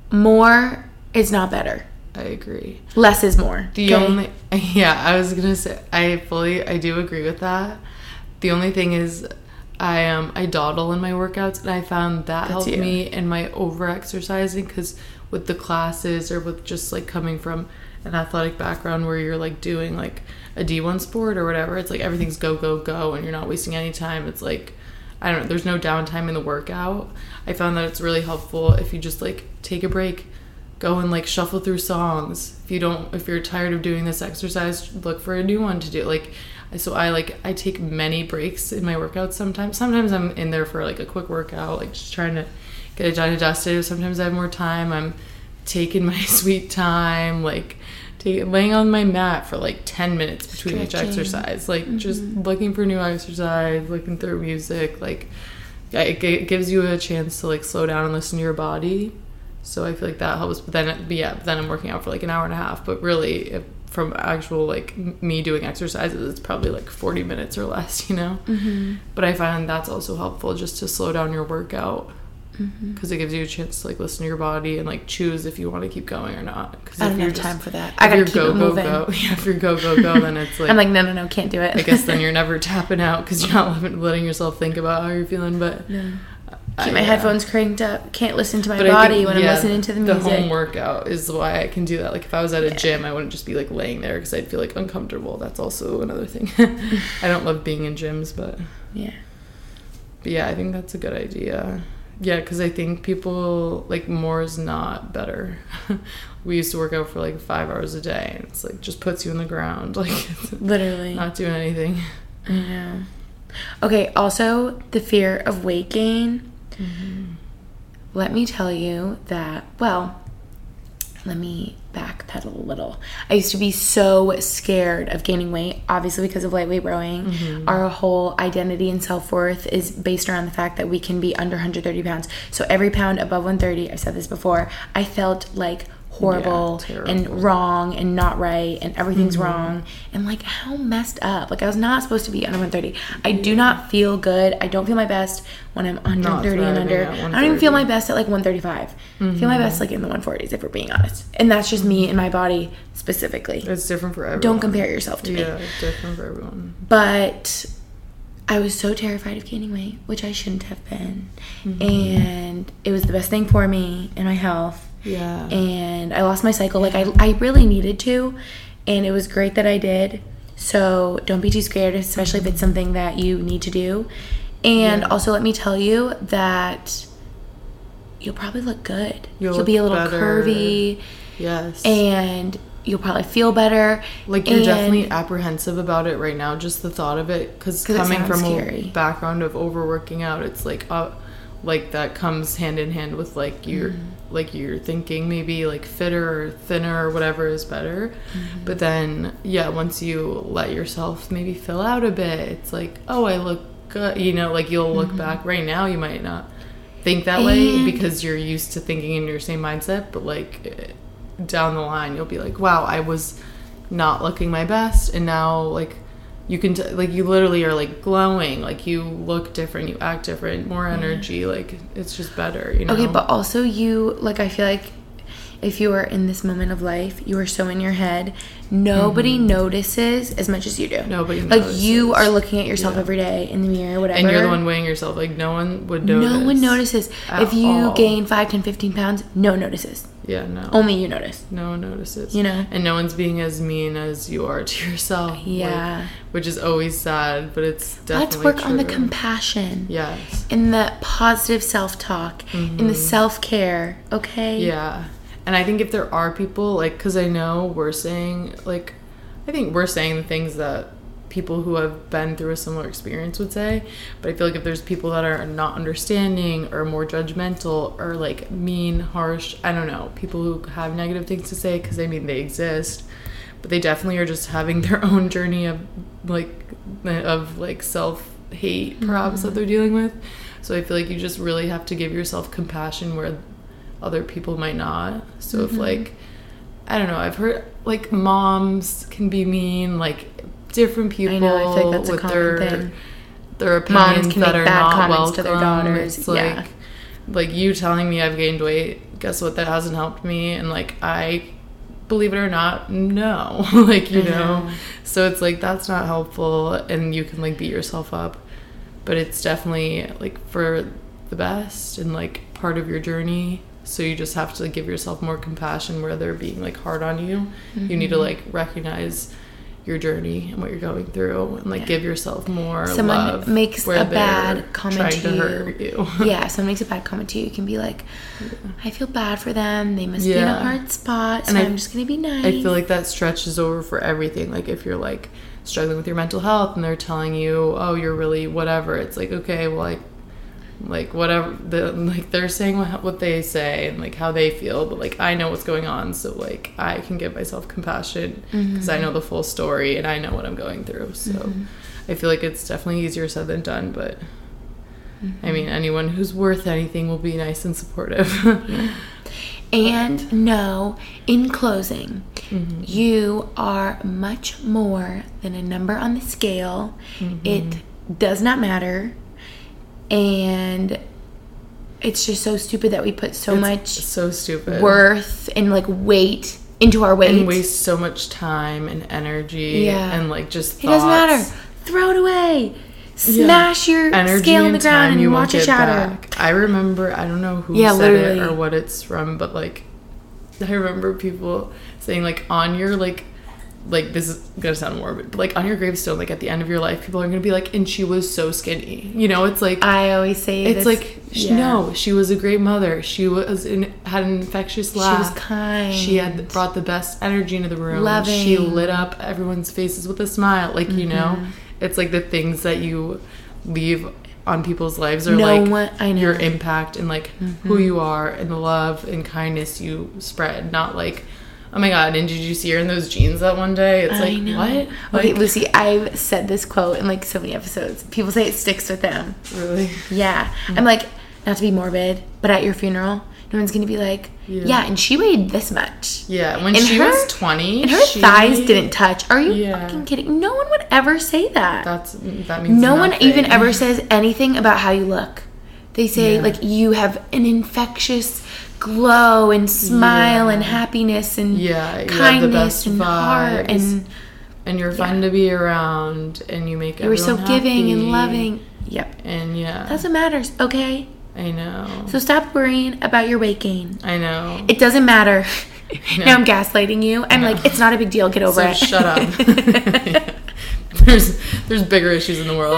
more is not better. I agree. Less is more. The okay? only, yeah, I was gonna say, I fully, I do agree with that. The only thing is, I um, I dawdle in my workouts, and I found that That's helped you. me in my over exercising, because with the classes or with just like coming from an athletic background where you're like doing like a D one sport or whatever, it's like everything's go go go and you're not wasting any time. It's like, I don't know, there's no downtime in the workout. I found that it's really helpful if you just like take a break, go and like shuffle through songs. If you don't, if you're tired of doing this exercise, look for a new one to do. Like, so I like, I take many breaks in my workouts sometimes. Sometimes I'm in there for like a quick workout, like just trying to get it done and dusted. Sometimes I have more time. I'm taking my sweet time, like take, laying on my mat for like ten minutes between Stretching. each exercise. Like mm-hmm. just looking for new exercise, looking through music. Like it, it gives you a chance to like slow down and listen to your body. So I feel like that helps. But then, but yeah, but then I'm working out for like an hour and a half. But really, if, from actual like me doing exercises, it's probably like forty minutes or less, you know. Mm-hmm. But I find that's also helpful just to slow down your workout, because mm-hmm. it gives you a chance to like listen to your body and like choose if you want to keep going or not. Cause I don't have just, time for that. I gotta keep go, it moving. Go, go. Yeah, if you're go go go, then it's like I'm like no no no can't do it. I guess then you're never tapping out because you're not letting yourself think about how you're feeling. But no. I, keep my yeah. headphones cranked up. Can't listen to my but body think, when yeah, I'm listening to the music. The home workout is why I can do that. Like if I was at a yeah. gym, I wouldn't just be like laying there because I'd feel like uncomfortable. That's also another thing. I don't love being in gyms, but yeah. But yeah, I think that's a good idea. Yeah, because I think people like more is not better. We used to work out for like five hours a day, and it's like just puts you in the ground, like literally not doing anything. I know. Okay. Also, the fear of weight gain. Mm-hmm. Let me tell you that, well, let me backpedal a little. I used to be so scared of gaining weight, obviously because of lightweight rowing. Mm-hmm. Our whole identity and self-worth is based around the fact that we can be under one hundred thirty pounds. So every pound above one thirty, I've said this before, I felt like horrible yeah, and wrong and not right and everything's mm-hmm. wrong and like how messed up. Like I was not supposed to be under one thirty. I do yeah. not feel good. I don't feel my best when I'm under one thirty and under. I don't even feel my best at like one thirty-five. Mm-hmm. I feel my best like in the one forties if we're being honest. And that's just me and my body specifically. It's different for everyone. Don't compare yourself to yeah, me. Yeah, it's different for everyone. But I was so terrified of gaining weight, which I shouldn't have been. Mm-hmm. And it was the best thing for me and my health. Yeah. And I lost my cycle. Like, I, I really needed to. And it was great that I did. So don't be too scared, especially if it's something that you need to do. And yeah. also, let me tell you that you'll probably look good. You'll, you'll be a little better. curvy. Yes. And you'll probably feel better. Like, you're and, definitely apprehensive about it right now, just the thought of it. Because coming from scary. a background of overworking out, it's like... Uh, like that comes hand in hand with like your mm. like you're thinking maybe like fitter or thinner or whatever is better. Mm-hmm. But then yeah, once you let yourself maybe fill out a bit, it's like, oh, I look good, you know, like you'll look mm-hmm. back. Right now you might not think that and way because you're used to thinking in your same mindset, but like down the line you'll be like, wow, I was not looking my best, and now like you can, t- like, you literally are, like, glowing. Like, you look different, you act different, more energy. Yeah. Like, it's just better, you know? Okay, but also you, like, I feel like if you are in this moment of life, you are so in your head, nobody mm-hmm. notices as much as you do. Nobody like notices. You are looking at yourself yeah. every day in the mirror, whatever. And you're the one weighing yourself. Like, no one would notice. No one notices. If you all. gain five, ten, fifteen pounds, no one notices. Yeah, no. Only you notice. No one notices. You know? And no one's being as mean as you are to yourself. Yeah. Like, which is always sad, but it's definitely Let's work true. on the compassion. Yes. In the positive self-talk. Mm-hmm. In the self-care. Okay? Yeah. And I think if there are people, like, because I know we're saying, like, I think we're saying the things that people who have been through a similar experience would say, but I feel like if there's people that are not understanding or more judgmental or, like, mean, harsh, I don't know, people who have negative things to say, because, I mean, they exist, but they definitely are just having their own journey of, like, of, like, self-hate, perhaps, mm-hmm. that they're dealing with. So I feel like you just really have to give yourself compassion where other people might not. So mm-hmm. if, like, I don't know, I've heard, like, moms can be mean, like, different people. I know, I feel like that's with a common their, thing. Their opinions Moms can that make are bad not comments welcome. to their daughters. It's like, yeah. like, you telling me I've gained weight, guess what, that hasn't helped me. And, like, I, believe it or not, no. like, you know. know. So it's, like, that's not helpful, and you can, like, beat yourself up. But it's definitely, like, for the best and, like, part of your journey. So you just have to, like, give yourself more compassion where they're being, like, hard on you. Mm-hmm. You need to, like, recognize your journey and what you're going through, and, like, yeah. give yourself more someone love. Makes where a bad comment trying to, to you. hurt you. Yeah, someone makes a bad comment to you. You can be like, yeah. I feel bad for them. They must yeah. be in a hard spot, so and I, I'm just gonna be nice. I feel like that stretches over for everything. Like, if you're, like, struggling with your mental health and they're telling you, oh, you're really whatever, it's like, okay, well, like, like, whatever, the, like, they're saying what, what they say and, like, how they feel, but, like, I know what's going on, so, like, I can give myself compassion because mm-hmm. I know the full story and I know what I'm going through. So mm-hmm. I feel like it's definitely easier said than done, but mm-hmm. I mean, anyone who's worth anything will be nice and supportive. yeah. And no, in closing, mm-hmm. you are much more than a number on the scale. Mm-hmm. It does not matter. And it's just so stupid that we put so it's much so stupid worth and, like, weight into our weight. And waste so much time and energy yeah. and, like, just thoughts. It doesn't matter. Throw it away. Smash yeah. your energy scale on the ground and you watch it shatter. Back. I remember, I don't know who yeah, said literally. it or what it's from, but, like, I remember people saying, like, on your, like, like, this is gonna sound morbid, but, like, on your gravestone, like, at the end of your life, people are gonna be like, and she was so skinny, you know. It's like, I always say it's this, like yeah. no, she was a great mother, she was in, had an infectious laugh, she was kind, she had brought the best energy into the room, loving, she lit up everyone's faces with a smile, like, mm-hmm. you know. It's like the things that you leave on people's lives are no like one, I know. your impact and, like, mm-hmm. who you are and the love and kindness you spread, not like, oh my god, and did you see her in those jeans that one day? It's I like, know. what? Okay, like, Lucy, I've said this quote in, like, so many episodes. People say it sticks with them. Really? Yeah. Mm-hmm. I'm like, not to be morbid, but at your funeral, no one's gonna be like, yeah, yeah and she weighed this much. Yeah, when and she her, was twenty, and her she, thighs didn't touch. Are you yeah. fucking kidding? No one would ever say that. That's that means no nothing. one even ever says anything about how you look. They say, yeah. like, you have an infectious glow and smile yeah. and happiness and yeah, kindness and vibes, heart and and you're fun yeah. to be around and you make you were so happy. giving and loving. Yep. And yeah, that's what matters. Okay. I know. So stop worrying about your weight gain. I know. It doesn't matter. Now I'm gaslighting you. I'm like, it's not a big deal. Get over so it. Shut up. yeah. There's there's bigger issues in the world.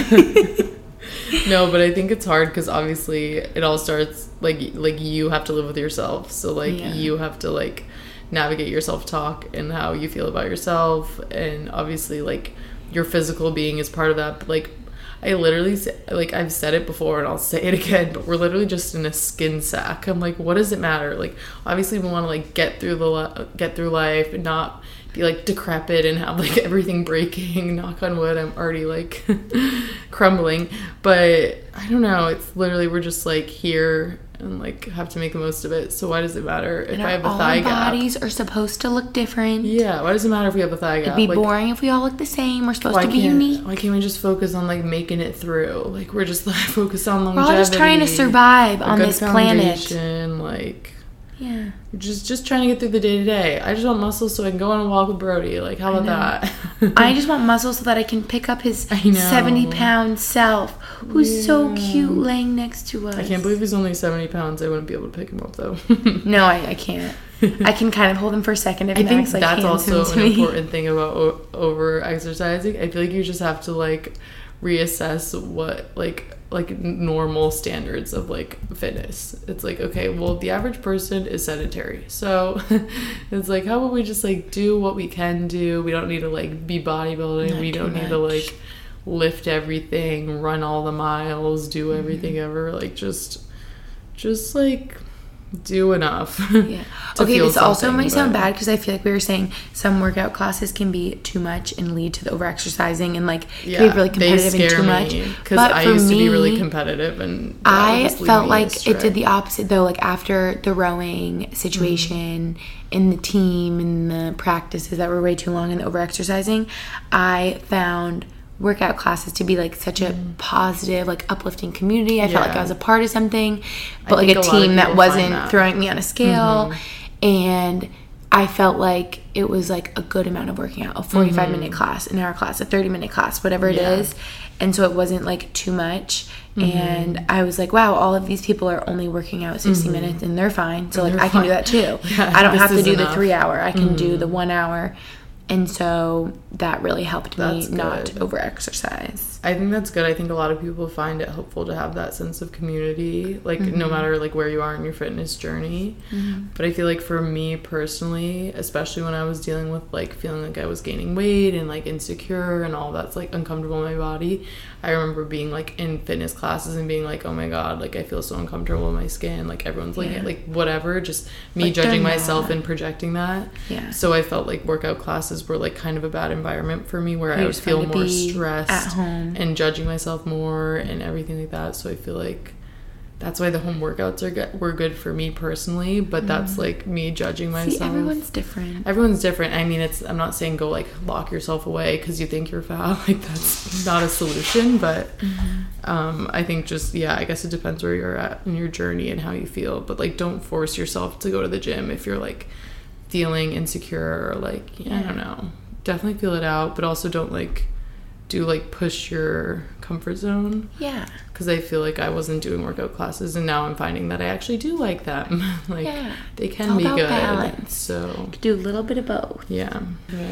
No. No, but I think it's hard because obviously it all starts like like you have to live with yourself. So like yeah. you have to like navigate your self-talk and how you feel about yourself, and obviously like your physical being is part of that. But like I literally like I've said it before and I'll say it again, but we're literally just in a skin sack. I'm like, what does it matter? Like obviously we want to like get through the get through life and not be like decrepit and have like everything breaking. Knock on wood, I'm already like crumbling, but I don't know, it's literally we're just like here and like have to make the most of it. So why does it matter if And I have a all thigh our gap? bodies are supposed to look different. Yeah, why does it matter if we have a thigh gap? It'd be Like, boring if we all look the same. We're supposed why to be can't unique. why can't we just focus on like making it through? Like we're just like focused on We're longevity. all just trying to survive a on good this planet. foundation, Like Yeah. we're just just trying to get through the day to day. I just want muscles so I can go on a walk with Brody. Like how about that? I just want muscle so that I can pick up his I know. seventy pound self, who's so Yeah. cute laying next to us. I can't believe he's only seventy pounds. I wouldn't be able to pick him up though. No, I, I can't. I can kind of hold him for a second if I think Max like that's hands also him to an me. important thing about o- over exercising. I feel like you just have to like reassess what like like normal standards of like fitness. It's like, okay, well the average person is sedentary, so it's like how about we just like do what we can do. We don't need to like be bodybuilding. Not We too don't need much. to like lift everything, run all the miles, do everything Mm-hmm. ever. Like just just like do enough. Yeah. to Okay, feel this also something, might sound but- bad because I feel like we were saying some workout classes can be too much and lead to the over exercising and like can be really competitive and too much. Because But I for used to be me, really competitive, and that would I just lead felt me like astray. it did the opposite though. Like after the rowing situation in the team and the practices that were way too long and the over exercising, I found workout classes to be like such a positive, like uplifting community. I felt like Yeah. I was a part of something, but like think a a lot of team that people wasn't find that. throwing me on a scale. And I felt like it was like a good amount of working out, a forty-five minute class, an hour class, a thirty minute class, whatever it Yeah. is. And so it wasn't like too much. And I was like, wow, all of these people are only working out sixty minutes and they're fine. So like they're I can do fine. that too. Yeah, I don't this have to is do the enough. three hour. I can do the one hour. And so that really helped That's me not good. over exercise. I think that's good. I think a lot of people find it helpful to have that sense of community, like no matter like where you are in your fitness journey. But I feel like for me personally, especially when I was dealing with like feeling like I was gaining weight and like insecure and all that's like uncomfortable in my body, I remember being like in fitness classes and being like, oh my god, like I feel so uncomfortable in my skin, like everyone's like Yeah. like whatever, just me Like, they're judging myself not. and projecting that. Yeah. So I felt like workout classes were like kind of a bad environment for me, where I You would just feel wanted to more be stressed at home. and judging myself more and everything like that. So I feel like that's why the home workouts are good, were good for me personally, but that's like me judging myself. See, everyone's different. Everyone's different. I mean, it's I'm not saying go like lock yourself away because you think you're fat. Like that's not a solution, but um, I think just yeah, I guess it depends where you're at in your journey and how you feel. But like, don't force yourself to go to the gym if you're like feeling insecure or like yeah, I don't know. Definitely feel it out, but also don't like do like push your comfort zone. Yeah. Because I feel like I wasn't doing workout classes, and now I'm finding that I actually do like them. Like Yeah. they It's can all be about good. balance. So Do a little bit of both. yeah.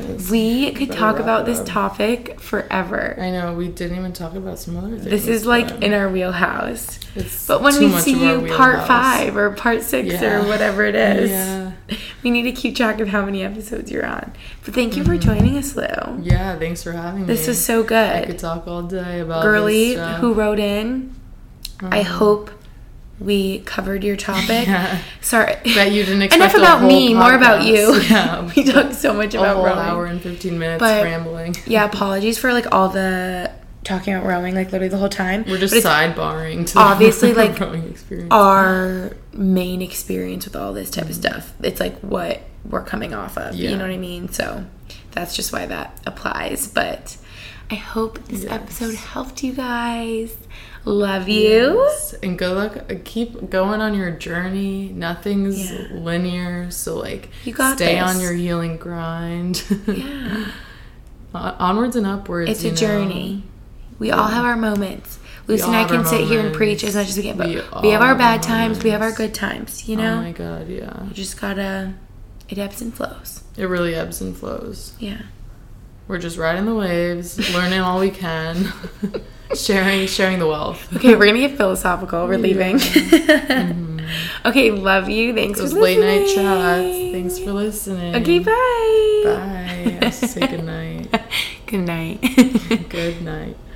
We could Better talk wrap about it this up. topic forever. I know we didn't even talk about some other things. This is like but in our wheelhouse. it's But when too we much see of our you part wheelhouse. five or part six Yeah. or whatever it is, Yeah. we need to keep track of how many episodes you're on. But thank you for joining us, Lou. Yeah. Thanks for having me. This was so I could good. talk all day about Girly, this stuff. who wrote in, I hope we covered your topic. Yeah. Sorry. Bet you didn't expect Enough a about whole me, more about you. podcast. Yeah. We talked so much a about whole rowing. hour and fifteen minutes But- rambling. Yeah, apologies for like all the talking about rowing, like literally the whole time. We're just But it's sidebarring to obviously, the like, rowing experience. our main experience with all this type of stuff. It's like what we're coming off of. You Yeah. know what I mean? So that's just why that applies. But I hope this Yes. episode helped you guys. Love you. Yes. And good luck. uh, Keep going on your journey. Nothing's Yeah. linear. So, like, You got stay this. on your healing grind. Yeah. On- Onwards and upwards. It's a you know? journey. We all have our moments. Lucy all and I have can our sit here and moments. preach as much as we can, but We we, all have our have bad our times, we have our moments. good times, you know? Oh my god, yeah. You just gotta, it ebbs and flows. It really ebbs and flows. Yeah. We're just riding the waves, learning all we can, sharing sharing the wealth. Okay, we're gonna get philosophical. We're leaving. Mm-hmm. Okay, love you. Thanks Those for late listening. night chats. Thanks for listening. Okay, bye. Bye. I have to say good night. Good night. Good night.